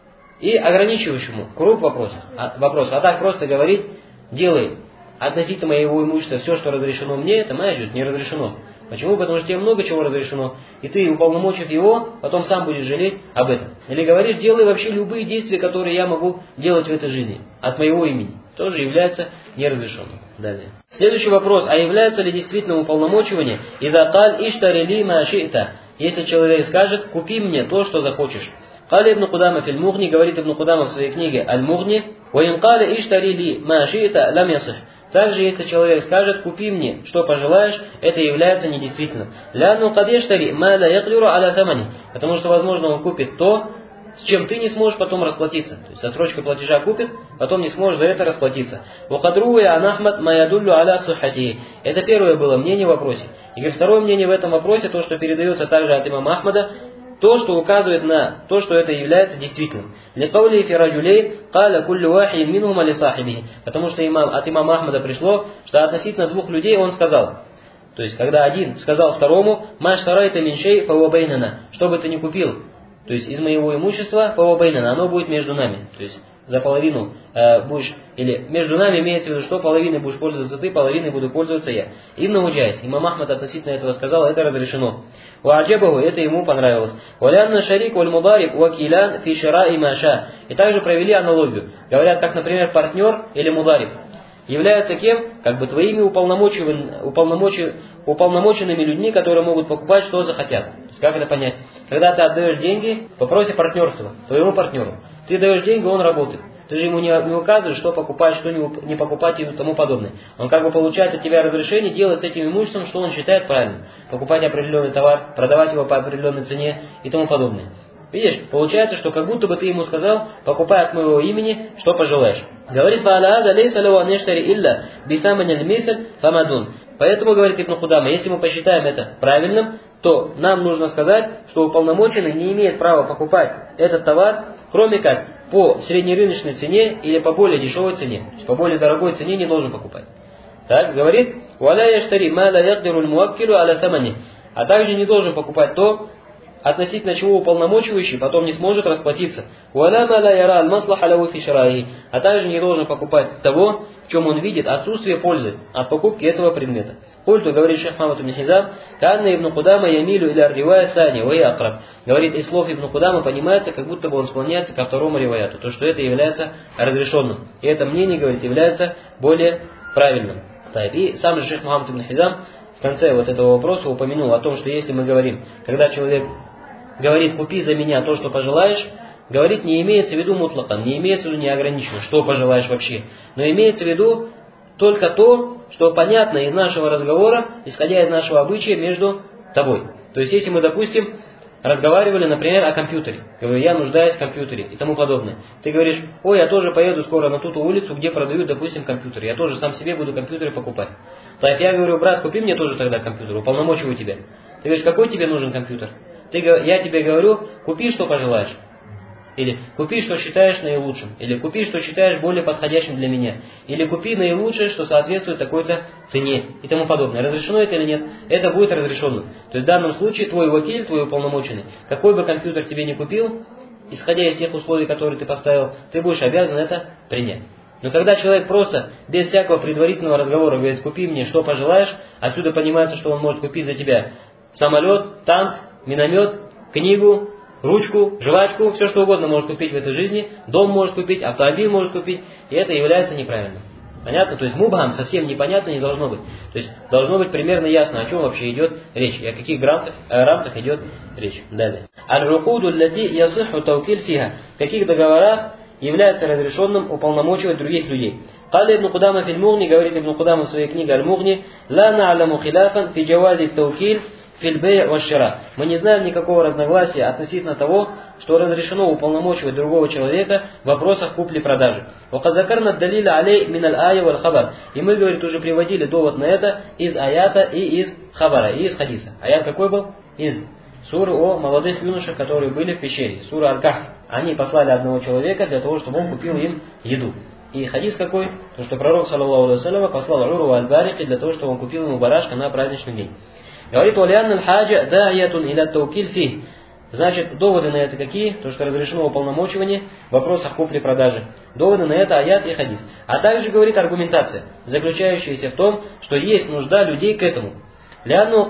И ограничивающему круг вопросов. А, вопросов. А так просто говорить, делай относительно моего имущества все, что разрешено мне, это майджут, не разрешено. Почему? Потому что тебе много чего разрешено. И ты, уполномочив его, потом сам будешь жалеть об этом. Или говоришь, делай вообще любые действия, которые я могу делать в этой жизни. От моего имени. Тоже является неразрешенным. Далее. Следующий вопрос. А является ли действительно уполномочивание «Иза каль иштари ли ма ши'та», если человек скажет «купи мне то, что захочешь». Кали ибн Кудама фил Мугни, говорит ибн Кудама в своей книге Аль-Мугни, «Ваин кали иштари ли ма ши'та лам ясих». Также, если человек скажет «купи мне, что пожелаешь», это является недействительным. «Ляну кадештари ма ла яклюру аля самани», потому что, возможно, он купит то, с чем ты не сможешь потом расплатиться. То есть со срочкой платежа купит, потом не сможешь за это расплатиться. «Вакадруя анахмад маядуллю аля сухати». Это первое было мнение в вопросе. И говорит, второе мнение в этом вопросе, то, что передается также от имама Ахмада, то, что указывает на то, что это является действительным. «Ликаули фираджулей каля куллю вахин минхума ли сахибихи». Потому что имам, от имама Ахмада пришло, что относительно двух людей он сказал. То есть, когда один сказал второму, «Маш тарайта миншей фавабайнана», что бы ты ни купил, то есть из моего имущества, фавабайнана, оно будет между нами. То есть за половину э, будешь, или между нами имеется в виду, что половиной будешь пользоваться ты, половиной буду пользоваться я. Ибн Уджайс, имам Ахмад относительно этого сказал, это разрешено. Ва'аджабаху, это ему понравилось. Валянна шарик валь мудариб вакилян фи шира и маша. И также провели аналогию. Говорят, как, например, партнер или мудариб. являются кем? Как бы твоими уполномоченными, уполномочен, уполномоченными людьми, которые могут покупать, что захотят. То есть, как это понять? Когда ты отдаешь деньги по просьбе партнерства твоему партнеру. Ты даешь деньги, он работает. Ты же ему не, не указываешь, что покупать, что не, не покупать и тому подобное. Он как бы получает от тебя разрешение делать с этим имуществом, что он считает правильным. Покупать определенный товар, продавать его по определенной цене и тому подобное. Видишь, получается, что как будто бы ты ему сказал, покупай от моего имени, что пожелаешь. Говорит, поэтому, говорит Ибн Кудама, если мы посчитаем это правильным, то нам нужно сказать, что уполномоченный не имеет права покупать этот товар, кроме как по среднерыночной цене или по более дешевой цене. То есть по более дорогой цене не должен покупать. Так, говорит, а также не должен покупать то, относительно чего уполномочивающий потом не сможет расплатиться. А также не должен покупать того, в чем он видит отсутствие пользы от покупки этого предмета. Культу, говорит шейх Мухаммад ибн Хизам, «Канна ибн Кудама ямилю иля ривая сани, ва акраб». Говорит, из слов Ибн Кудама понимается, как будто бы он склоняется ко второму риваяту, то, что это является разрешенным. И это мнение, говорит, является более правильным. И сам же шейх Мухаммад ибн Хизам в конце вот этого вопроса упомянул о том, что если мы говорим, когда человек говорит, купи за меня то, что пожелаешь, говорит, не имеется в виду мутлакан, не имеется в виду неограниченно, что пожелаешь вообще, но имеется в виду только то, что понятно из нашего разговора, исходя из нашего обычая между тобой. То есть, если мы, допустим, разговаривали, например, о компьютере, говорю, я нуждаюсь в компьютере и тому подобное. Ты говоришь, ой, я тоже поеду скоро на ту улицу, где продают, допустим, компьютер, я тоже сам себе буду компьютеры покупать. Так я говорю, брат, купи мне тоже тогда компьютер, уполномочиваю тебя. Ты говоришь, какой тебе нужен компьютер? Ты, я тебе говорю, купи, что пожелаешь. Или купи, что считаешь наилучшим. Или купи, что считаешь более подходящим для меня. Или купи наилучшее, что соответствует такой-то цене. И тому подобное. Разрешено это или нет? Это будет разрешено. То есть в данном случае твой вакиль, твой уполномоченный, какой бы компьютер тебе не купил, исходя из тех условий, которые ты поставил, ты будешь обязан это принять. Но когда человек просто, без всякого предварительного разговора, говорит, купи мне, что пожелаешь, отсюда понимается, что он может купить за тебя самолет, танк, миномет, книгу, ручку, жвачку, все что угодно может купить в этой жизни, дом может купить, автомобиль может купить, и это является неправильным. Понятно? То есть мубхам совсем непонятно не должно быть. То есть должно быть примерно ясно, о чем вообще идет речь, и о каких рамках, о рамках идет речь. Далее. Аль-рукуду лати ясиху таукиль фиха. В каких договорах является разрешенным уполномочивать других людей. Кали ибн Кудама фил Мугни, говорит ибн Кудама в своей книге Аль-Мугни, ла на'ламу хиляфан фи джавази таукиль фил бей' ва шира. Мы не знаем никакого разногласия относительно того, что разрешено уполномочивать другого человека в вопросах купли-продажи. Ваказакарна далиля алей мин аль-ая валь хабар. И мы, говорит, уже приводили довод на это из аята и из хабара, и из хадиса. Аят какой был? Из суры о молодых юношах, которые были в пещере. Сура Аль-Кахф. Они послали одного человека для того, чтобы он купил им еду. И хадис какой? То, что пророк, саллаллаху алейхи ва саллям, послал Уру аль-Барики для того, чтобы он купил ему барашка на праздничный день. Говорит, валианна аль-хаджа да'иятун иля таукиль фих. Значит, доводы на это какие? То, что разрешено уполномочивание в вопросах купли-продажи. Доводы на это аят и хадис. А также говорит аргументация, заключающаяся в том, что есть нужда людей к этому. Потому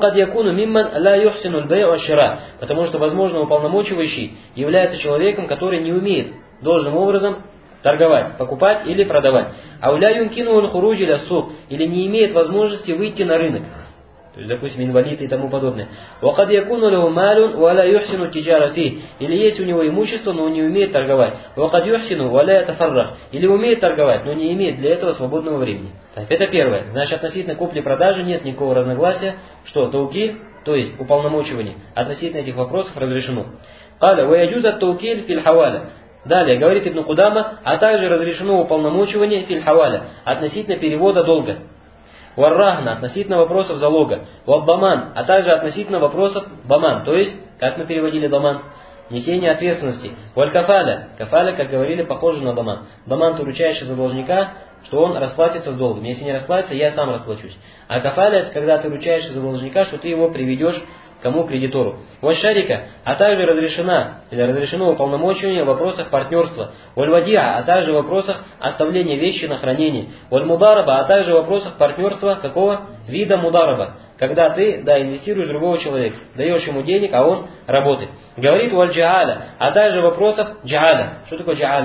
что, возможно, уполномочивающий является человеком, который не умеет должным образом торговать, покупать или продавать. Или не имеет возможности выйти на рынок. То есть, допустим, инвалид и тому подобное. Или есть у него имущество, но он не умеет торговать. Или умеет торговать, но не имеет для этого свободного времени. Так, это первое. Значит, относительно купли-продажи нет никакого разногласия, что таукиль, то есть уполномочивание, относительно этих вопросов разрешено. Далее, говорит Ибн Кудама, а также разрешено уполномочивание филь-хаваля, относительно перевода долга. Варрахна, относительно вопросов залога. Ваббаман, а также относительно вопросов баман, то есть, как мы переводили даман, несение ответственности. Валь-кафаля, кафаля, как говорили, похоже на даман. Даман, ты ручаешься за должника, что он расплатится с долгом. Если не расплатится, я сам расплачусь. А кафаля, это когда ты ручаешься за должника, что ты его приведешь кому? Кредитору. Валь-шарика, а также разрешена, или разрешено уполномочивание в вопросах партнерства. Валь-вадиа, а также в вопросах оставления вещи на хранение. Валь-мудараба, а также в вопросах партнерства какого? Вида мудараба. Когда ты, да, инвестируешь в другого человека, даешь ему денег, а он работает. Говорит валь-джааля, а также в вопросах джааля. Что такое джааля?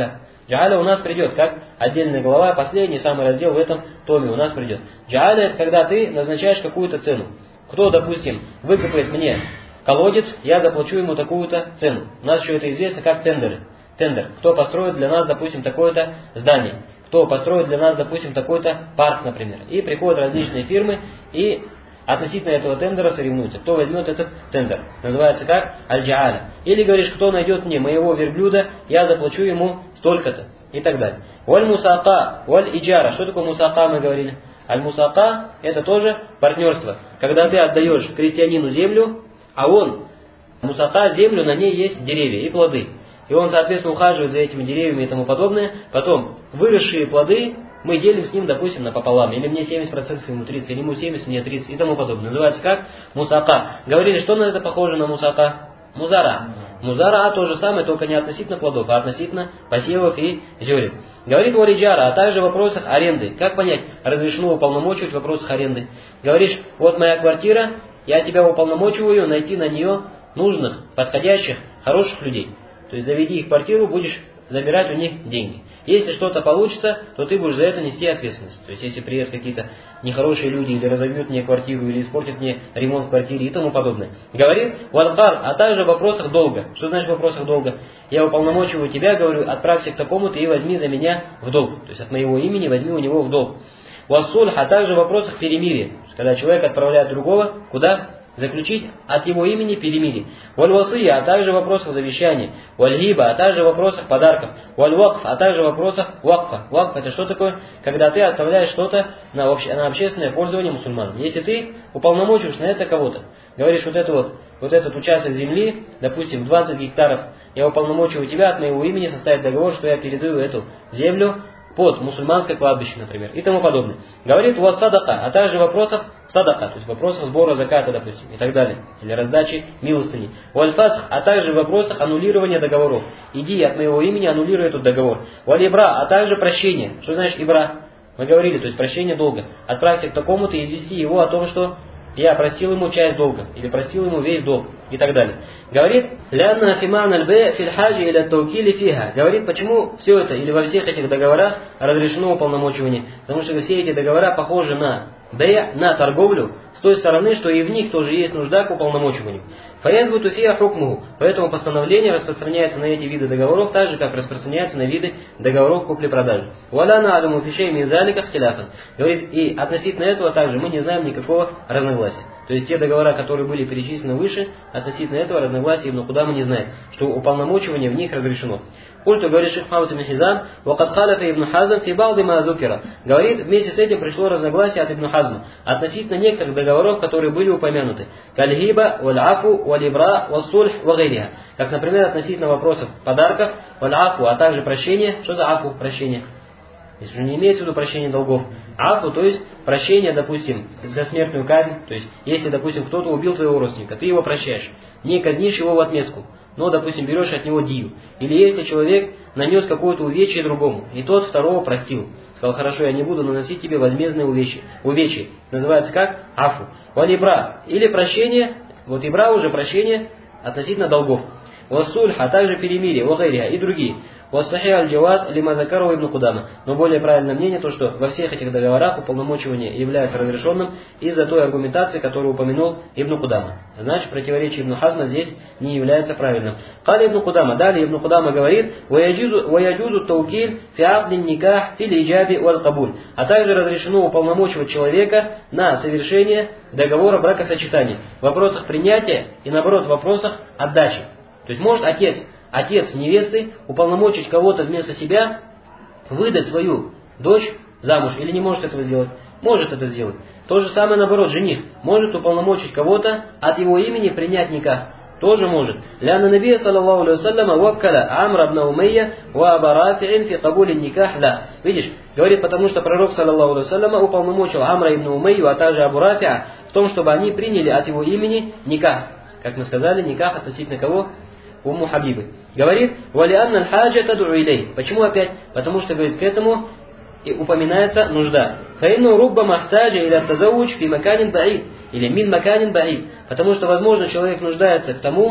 Джааля у нас придет, как отдельная глава, последний, самый раздел в этом томе у нас придет. Джааля это когда ты назначаешь какую-то цену. Кто, допустим, выкопает мне колодец, я заплачу ему такую-то цену. У нас еще это известно как тендеры. Тендер. Кто построит для нас, допустим, такое-то здание. Кто построит для нас, допустим, такой-то парк, например. И приходят различные фирмы и относительно этого тендера соревнуются. Кто возьмет этот тендер. Называется как аль-джааля. Или говоришь, кто найдет мне моего верблюда, я заплачу ему столько-то. И так далее. Валь-мусака, валь-иджара. Что такое мусака, мы говорили? Аль-мусака это тоже партнерство. Когда ты отдаешь крестьянину землю, а он, мусака, землю, на ней есть деревья и плоды. И он, соответственно, ухаживает за этими деревьями и тому подобное. Потом выросшие плоды мы делим с ним, допустим, напополам. Или мне семьдесят процентов, ему тридцать, или ему семьдесят, мне тридцать и тому подобное. Называется как мусака. Говорили, что на это похоже на мусака? Музара. Музара то же самое, только не относительно плодов, а относительно посевов и зерен. Говорит валиджара, а также в вопросах аренды. Как понять, разрешено уполномочивать в вопросах аренды? Говоришь, вот моя квартира, я тебя уполномочиваю найти на нее нужных, подходящих, хороших людей. То есть заведи их в квартиру, будешь забирать у них деньги. Если что-то получится, то ты будешь за это нести ответственность. То есть если приедут какие-то нехорошие люди, или разобьют мне квартиру, или испортят мне ремонт в квартире и тому подобное. Говорит, валкар, а также в вопросах долга. Что значит в вопросах долга? Я уполномочиваю тебя, говорю, отправься к такому-то и возьми за меня в долг. То есть от моего имени возьми у него в долг. Вассульх, а также в вопросах перемирия. Когда человек отправляет другого, куда? Заключить от его имени перемирие. Валь-васия, а также в вопросах завещания. Валь-гиба, а также в вопросах подарков. Валь-вакф, а также в вопросах вакфа. Вакф это что такое? Когда ты оставляешь что-то на, обще, на общественное пользование мусульманам. Если ты уполномочиваешь на это кого-то, говоришь, вот это вот, вот этот участок земли, допустим, двадцать гектаров, я уполномочиваю тебя от моего имени составить договор, что я передаю эту землю под мусульманское кладбище, например, и тому подобное. Говорит, у вас садака, а также в вопросах садака, то есть в вопросах сбора заката, допустим, и так далее, или раздачи милостыни. Валь-фасх, а также в вопросах аннулирования договоров. Иди от моего имени аннулируй этот договор. Валь-ибра, а также прощение. Что значит ибра? Мы говорили, то есть прощение долга. Отправься к такому-то и извести его о том, что я простил ему часть долга, или простил ему весь долг, и так далее. Говорит, лянна фиман аль-бэ фил хаджи или таукили фиха. Говорит, почему все это, или во всех этих договорах разрешено уполномочивание? Потому что все эти договора похожи на бэ, на торговлю, с той стороны, что и в них тоже есть нужда к уполномочиванию. Фаязбуту фиа хукмуху. Поэтому постановление распространяется на эти виды договоров, так же, как распространяется на виды договоров купли-продажи. Валя на адаму фишей мизалика хтиляфан. Говорит, и относительно этого также мы не знаем никакого разногласия. То есть те договора, которые были перечислены выше, относительно этого разногласия Ибн Кудама не знает, что уполномочивание в них разрешено. Культу, говорит шейх Мухаммад ибн Хизам, вакад халяфа ибн Хазм фи ба'ди ма зукира. Говорит, вместе с этим пришло разногласие от Ибн Хазма относительно некоторых договоров, которые были упомянуты. Каль-гиба, валь-афу, валь-ибра, валь-сульх, вагайриха. Как, например, относительно вопросов подарков, валь-афу, а также прощение. Что за афу? Прощение. Здесь уже не имеется в виду прощение долгов. Афу, то есть прощение, допустим, за смертную казнь. То есть, если, допустим, кто-то убил твоего родственника, ты его прощаешь. Не казнишь его в отместку, но, допустим, берешь от него дию. Или если человек нанес какое-то увечье другому, и тот второго простил. Сказал, хорошо, я не буду наносить тебе возмездные увечья. Увечья. Называется как? Афу. Валибра. Или прощение, вот ибра уже прощение относительно долгов. Вассульх, а также перемирие, вагайриха и другие. Вассахи аль-джаваз лима закарова Ибн Кудама. Но более правильное мнение то, что во всех этих договорах уполномочивание является разрешенным из-за той аргументации, которую упомянул Ибн Кудама. Значит, противоречие Ибн Хазма здесь не является правильным. Кали Ибн Кудама. Далее Ибн Кудама говорит, ваяджузу таукиль фи акдин никах фи лиджаби валь кабуль. А также разрешено уполномочивать человека на совершение договора бракосочетания в вопросах принятия и, наоборот, в вопросах отдачи. То есть может отец Отец невесты уполномочить кого-то вместо себя выдать свою дочь замуж или не может этого сделать? Может это сделать. То же самое наоборот, жених может уполномочить кого-то от его имени принять никах. Тоже может. Ляна Набия саллаллаху алейхи вассаляма ваккаля Амр ибн Умейя ва Аба Рафи'ин фи кабули никах ла. Видишь, говорит, потому что пророк саллаллаху алейхи вассаляма уполномочил Амра ибн Умейю, а также Абу Рафи'a в том, чтобы они приняли от его имени никах. Как мы сказали, никах относительно кого? Умму Хабибы. Говорит, валианна аль-хаджа тад'у илей. Почему опять? Потому что, говорит, к этому и упоминается нужда. Фаинну рубба махтаджа или тазауч фи маканин баид. Или мин маканин баид. Потому что, возможно, человек нуждается к тому,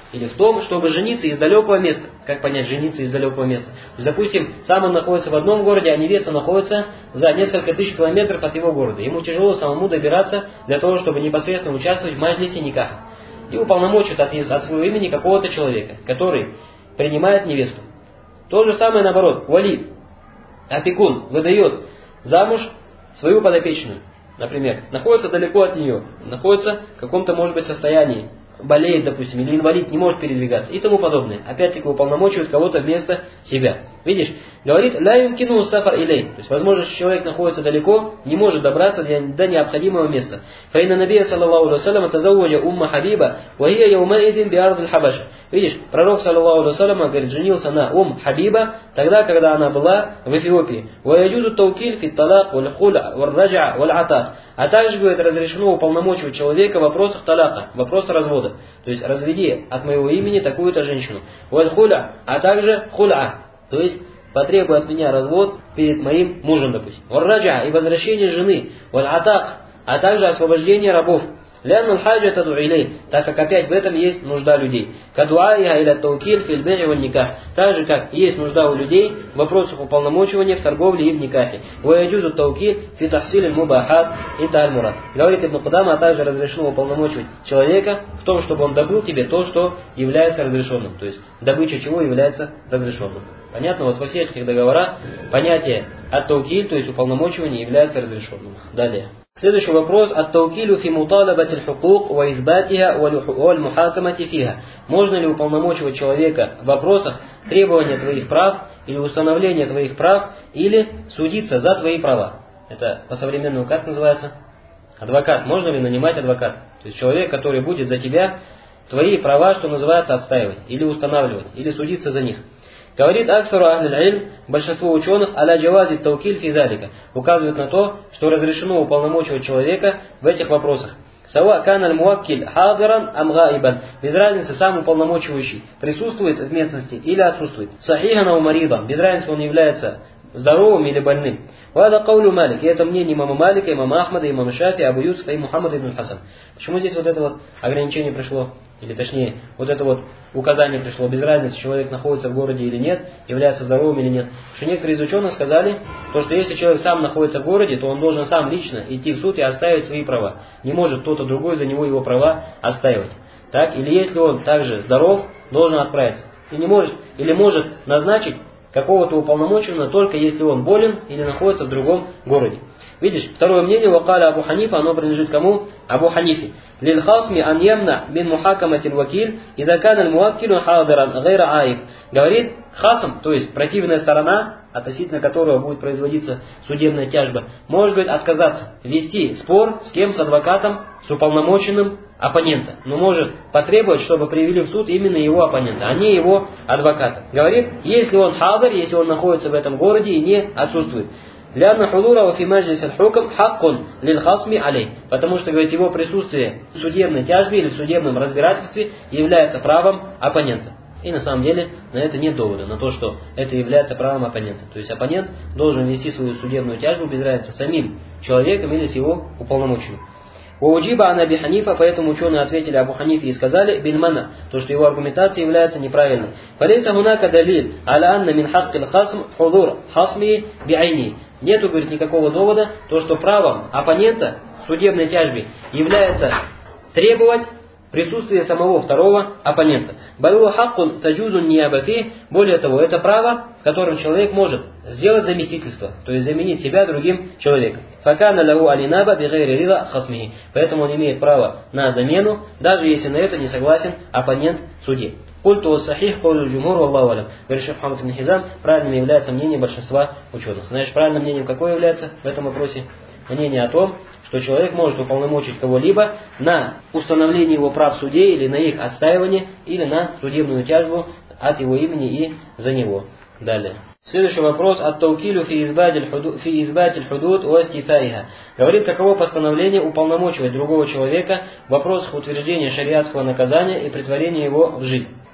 или в том, чтобы жениться из далекого места. Как понять жениться из далекого места? То есть, допустим, сам он находится в одном городе, а невеста находится за несколько тысяч километров от его города. Ему тяжело самому добираться для того, чтобы непосредственно участвовать в маджлисе никаха. И уполномочивают от, от своего имени какого-то человека, который принимает невесту. То же самое наоборот. Вали, опекун, выдает замуж свою подопечную. Например, находится далеко от нее, находится в каком-то, может быть, состоянии, болеет, допустим, или инвалид, не может передвигаться и тому подобное. Опять-таки уполномочивают кого-то вместо себя. Видишь, говорит, ля юмкину сафар илей. То есть, возможно, что человек находится далеко, не может добраться до необходимого места. Фаина набия саллаллаху алейхи ва саллям тазавваджа умма Хабиба, ва хия яумаидин би ардиль Хабаша. Видишь, пророк саллаллаху алейхи ва саллям, говорит, женился на Ум Хабиба, тогда, когда она была в Эфиопии. Ва яджузу таукиль фит талак валь хуля валь раджа валь атак. А также, говорит, разрешено уполномочивать человека в вопросах талака, в вопросах развода. То есть, разведи от моего имени такую-то женщину. Валь хуля, а также хуля. То есть, потребуй от меня развод перед моим мужем, допустим. Валь раджа, и возвращение жены. Валь атак, а также освобождение рабов. Лянул хаджа таду илей, так как опять в этом есть нужда людей. Кадуаиха иля таукиль филь бэй'и валь никах. Так же, как есть нужда у людей в вопросах уполномочивания в торговле и в никахе. Ва яджузу таукиль фи тахсиль мубахат и таль-мурад. Говорит Ибн Кудама, а также разрешено уполномочивать человека в том, чтобы он добыл тебе то, что является разрешенным. То есть, добыча чего является разрешенным. Понятно? Вот во всех этих договорах понятие ат-таукиль, то есть уполномочивание, является разрешенным. Далее. Следующий вопрос. Ат-таукилю фи муталабатиль хукук ва избатиха валь мухакамати фиха. Можно ли уполномочивать человека в вопросах требования твоих прав или установления твоих прав или судиться за твои права? Это по-современному как называется? Адвокат. Можно ли нанимать адвоката? То есть человек, который будет за тебя твои права, что называется, отстаивать или устанавливать, или судиться за них. Говорит Аксару ахлиль илм, большинство ученых, аля джавази таукиль фи залика, указывают на то, что разрешено уполномочивать человека в этих вопросах. Сава каналь муаккиль хадиран ам гаибан, без разницы, сам уполномочивающий присутствует в местности или отсутствует. Сахихан ау маридан, без разницы, он является здоровым или больным. Вада каулю Малик, и это мнение имама Малика, имама Ахмада, имама Шафи, Абу Юсуфа и Мухаммада ибн Хасан. Почему здесь вот это вот ограничение пришло? Или точнее, вот это вот указание пришло, без разницы, человек находится в городе или нет, является здоровым или нет. Потому что некоторые из ученых сказали, то, что если человек сам находится в городе, то он должен сам лично идти в суд и отстаивать свои права. Не может кто-то другой за него его права отстаивать. Так? Или если он также здоров, должен отправиться. И не может, или может назначить какого-то уполномоченного, только если он болен или находится в другом городе. Видишь, второе мнение, вакаля Абу Ханифа, оно принадлежит кому? Абу Ханифе. Лиль хасми ан ямна мин мухакаматил вакиль, ида кан аль муаккилу хадиран гайра аиб. Говорит, хасм, то есть противная сторона, относительно которого будет производиться судебная тяжба, может быть отказаться вести спор с кем? С адвокатом, с уполномоченным оппонента. Но может потребовать, чтобы привели в суд именно его оппонента, а не его адвоката. Говорит, если он хадир, если он находится в этом городе и не отсутствует. Ляна худура фи маджлис аль-хукм хаккун лиль хасми алей. Потому что, говорит, его присутствие в судебной тяжбе или в судебном разбирательстве является правом оппонента. И на самом деле на это нет довода, на то, что это является правом оппонента. То есть оппонент должен вести свою судебную тяжбу без разницы самим человеком или с его уполномоченным. Уджиба ан Аби Ханифа, поэтому ученые ответили Абу Ханифе и сказали бильмана, то, что его аргументация является неправильной. Фалейса хунака далиль аля анна мин хаккил хасм худур хасми биайни. Нету, говорит, никакого довода, то, что правом оппонента в судебной тяжбе является требовать присутствие самого второго оппонента. Балу хаккун таджузун ниябафи. Более того, это право, в котором человек может сделать заместительство, то есть заменить себя другим человеком. Факана лаху алинаба бигайри рида хасмихи. Поэтому он имеет право на замену, даже если на это не согласен оппонент в суде. Культу сахих каулю джумур валлаху алям. Говорит шейх Мухаммад ибн Хизам, правильным является мнение большинства ученых. Знаешь, правильным мнением какое является в этом вопросе? Мнение о том, что человек может уполномочить кого-либо на установление его прав в суде, или на их отстаивание, или на судебную тяжбу от его имени и за него. Далее. Следующий вопрос. Ат-таукилю фи избатиль худуд ва истифаиха. Говорит, каково постановление уполномочивать другого человека в вопросах утверждения шариатского наказания и претворения его в жизнь.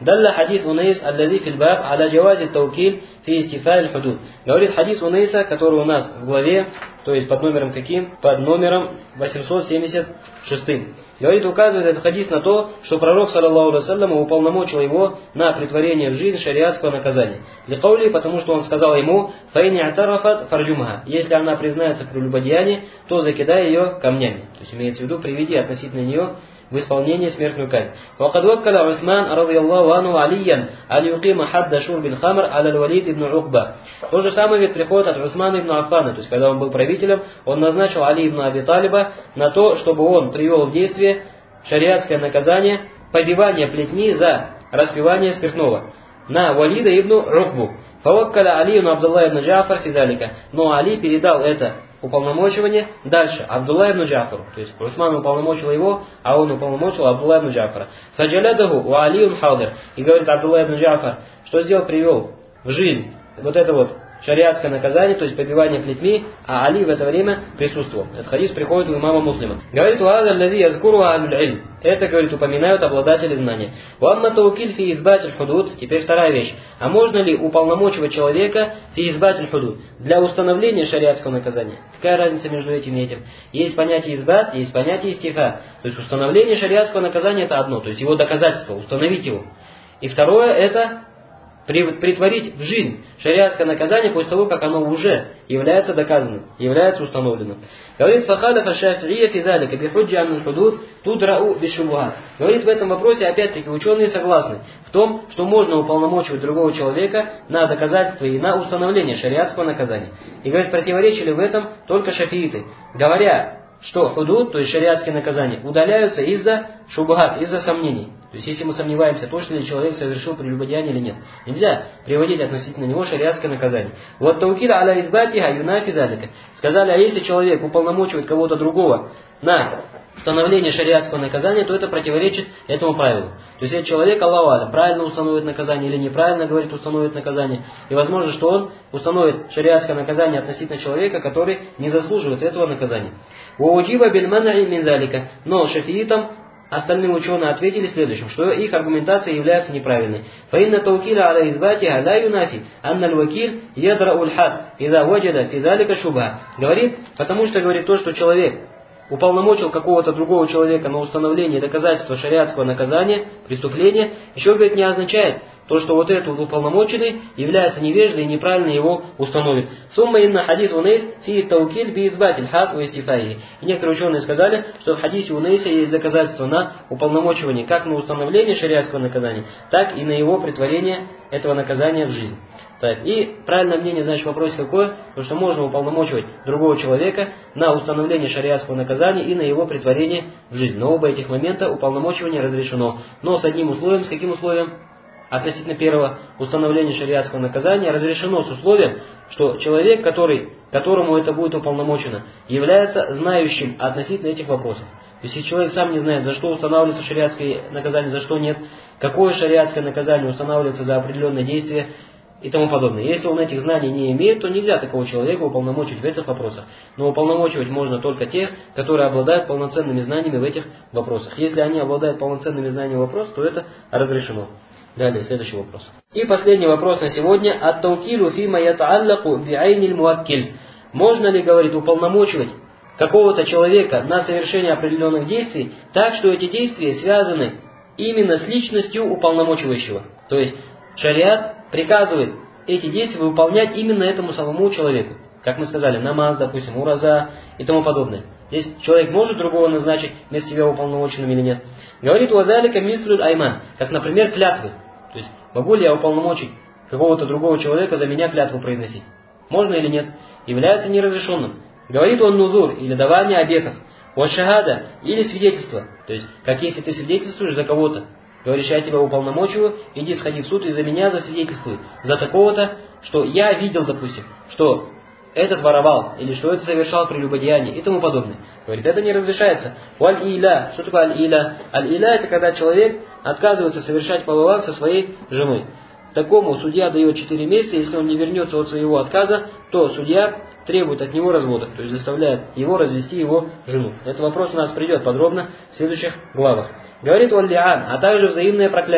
Далла хадис Унейс аллази фил баб аля джавази таукиль фи истифа аль-худуд. Говорит хадис Унейса, который у нас в главе, то есть под номером каким? Под номером восемьсот семьдесят шесть. Говорит, указывает этот хадис на то, что пророк, саллаллаху алейхи ва саллям, уполномочил его на притворение в жизнь шариатского наказания. Для каули, потому что он сказал ему: «Фаини атарафат фарджумха». Если она признается в прелюбодеянии, то закидай ее камнями. То есть имеется в виду, приведи относительно нее в исполнение смертную казнь. وقد وكل عثمان رضي الله عنه عليا أن يقيم حد شرب الخمر على الوليد بن عقبة. То же самое ведь приходит от Усмана ибн Аффана, то есть когда он был правителем, он назначил Али ибн Аби Талиба на то, чтобы он привел в действие шариатское наказание побивания плетьми за распивание спиртного на Валида ибн Укбу. Фаваккаля Али ибн Абдулла ибн Джафар физалика. Но Али передал это уполномочивание дальше Абдулла ибн Джафару. То есть Усман уполномочил его, а он уполномочил Абдулла ибн Джафара. Фаджалядаху ва Алиюн хадир. И говорит Абдулла ибн Джафар, что сделал, привел в жизнь вот это вот шариатское наказание, то есть побивание плетьми, а Али в это время присутствовал. Этот хадис приходит у имама Муслима. Говорит, это, говорит, упоминают обладатели знания. Теперь вторая вещь. А можно ли уполномочивать человека фи избатиль худуд для установления шариатского наказания? Какая разница между этим и этим? Есть понятие избат, есть понятие истифа. То есть установление шариатского наказания это одно, то есть его доказательство, установить его. И второе это притворить в жизнь шариатское наказание после того, как оно уже является доказанным, является установленным. Говорит, фахадафа шафи'ия фи залика бихуджи ан аль-худуд тудрау бишубухат. Говорит, в этом вопросе опять-таки ученые согласны в том, что можно уполномочивать другого человека на доказательство и на установление шариатского наказания. И говорит, противоречили в этом только шафииты, говоря, что худуд, то есть шариатские наказания, удаляются из-за шубхат, из-за сомнений. То есть, если мы сомневаемся, точно ли человек совершил прелюбодеяние или нет, нельзя приводить относительно него шариатское наказание. Вот таукиля аля избатиха юнафи залика. Сказали, а если человек уполномочивает кого-то другого на установление шариатского наказания, то это противоречит этому правилу. То есть, если человек, Аллаху алям, правильно установит наказание или неправильно, говорит, установит наказание, и возможно, что он установит шариатское наказание относительно человека, который не заслуживает этого наказания. Уаджиба бильманаи мин залика. Но шафиитам остальные ученые ответили следующим, что их аргументация является неправильной. Фаинна таукиля аля избатиха ла юнафи анна аль-вакиль ядрау аль-хад иза ваджада фи залика шубха. Говорит, потому что говорит то, что человек уполномочил какого-то другого человека на установление доказательства шариатского наказания, преступления, еще, говорит, не означает то, что вот этот уполномоченный является невежливым и неправильно его установит. Сумма инна хадис Унейс фи таукиль би избатиль хад у истифаи. И некоторые ученые сказали, что в хадисе Унейса есть доказательство на уполномочивание как на установление шариатского наказания, так и на его претворение этого наказания в жизнь. Так, и правильное мнение, значит, в вопросе какое? То, что можно уполномочивать другого человека на установление шариатского наказания и на его претворение в жизнь. Но оба этих момента уполномочивание разрешено. Но с одним условием, с каким условием? Относительно первого установления шариатского наказания разрешено с условием, что человек, который, которому это будет уполномочено, является знающим относительно этих вопросов. То есть, если человек сам не знает, за что устанавливается шариатское наказание, за что нет, какое шариатское наказание устанавливается за определенное действие и тому подобное. Если он этих знаний не имеет, то нельзя такого человека уполномочить в этих вопросах. Но уполномочивать можно только тех, которые обладают полноценными знаниями в этих вопросах. Если они обладают полноценными знаниями в вопросах, то это разрешено. Далее, следующий вопрос. И последний вопрос на сегодня. Ат-таукилу фима ятааллаку би'айниль муаккиль. Можно ли, говорит, уполномочивать какого-то человека на совершение определенных действий так, что эти действия связаны именно с личностью уполномочивающего? То есть, шариат приказывает эти действия выполнять именно этому самому человеку. Как мы сказали, намаз, допустим, ураза и тому подобное. Здесь человек может другого назначить вместо себя уполномоченным или нет. Говорит, уазалика мислюль айман, как, например, клятвы. То есть, могу ли я уполномочить какого-то другого человека за меня клятву произносить? Можно или нет? Является неразрешенным. Говорит он нузур, или давание обетов. Вот шахада, или свидетельство. То есть, как если ты свидетельствуешь за кого-то. Говоришь, я тебя уполномочиваю, иди сходи в суд и за меня засвидетельствуй. За такого-то, что я видел, допустим, что этот воровал, или что это совершал прелюбодеяние и тому подобное. Говорит, это не разрешается. Валь-иля. Что такое аль-иля? Аль-иля это когда человек отказывается совершать половой акт со своей женой. Такому судья дает четыре месяца, если он не вернется от своего отказа, то судья требует от него развода, то есть заставляет его развести его жену. Этот вопрос у нас придет подробно в следующих главах. Говорит валь-ли'ан, а также взаимное проклятие.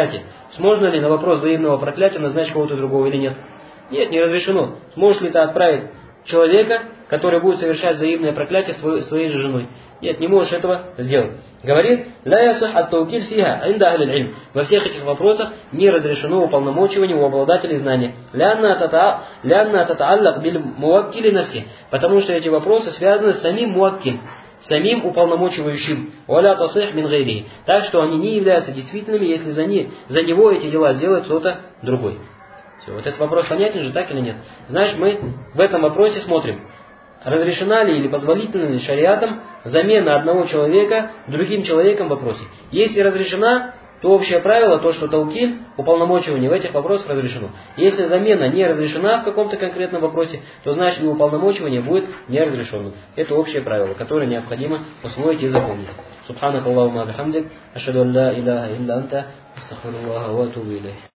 Можно ли на вопрос взаимного проклятия назначить кого-то другого или нет? Нет, не разрешено. Сможешь ли ты отправить человека, который будет совершать взаимное проклятие с твоей, с твоей же женой? Нет, не можешь этого сделать. Говорит, ла ясух ат-таукиль фиха инда ахлиль илм. Во всех этих вопросах не разрешено уполномочивание у обладателей знания. Лянна татааллак биль муаккили нафси. Потому что эти вопросы связаны с самим муаккиль, самим уполномочивающим. Валя тасих мин гайри. Так что они не являются действительными, если за, не, за него эти дела сделает кто-то другой. Все, вот этот вопрос понятен же, так или нет? Значит, мы в этом вопросе смотрим, разрешена ли или позволительна ли шариатом замена одного человека другим человеком в вопросе. Если разрешена, то общее правило, то, что таукиль, уполномочивание в этих вопросах разрешено. Если замена не разрешена в каком-то конкретном вопросе, то значит и уполномочивание будет не разрешенным. Это общее правило, которое необходимо усвоить и запомнить. Субханак Аллахумма бихамдик, ашхаду ан ла иляха илля анта, астагфируллаха ва атубу илейх.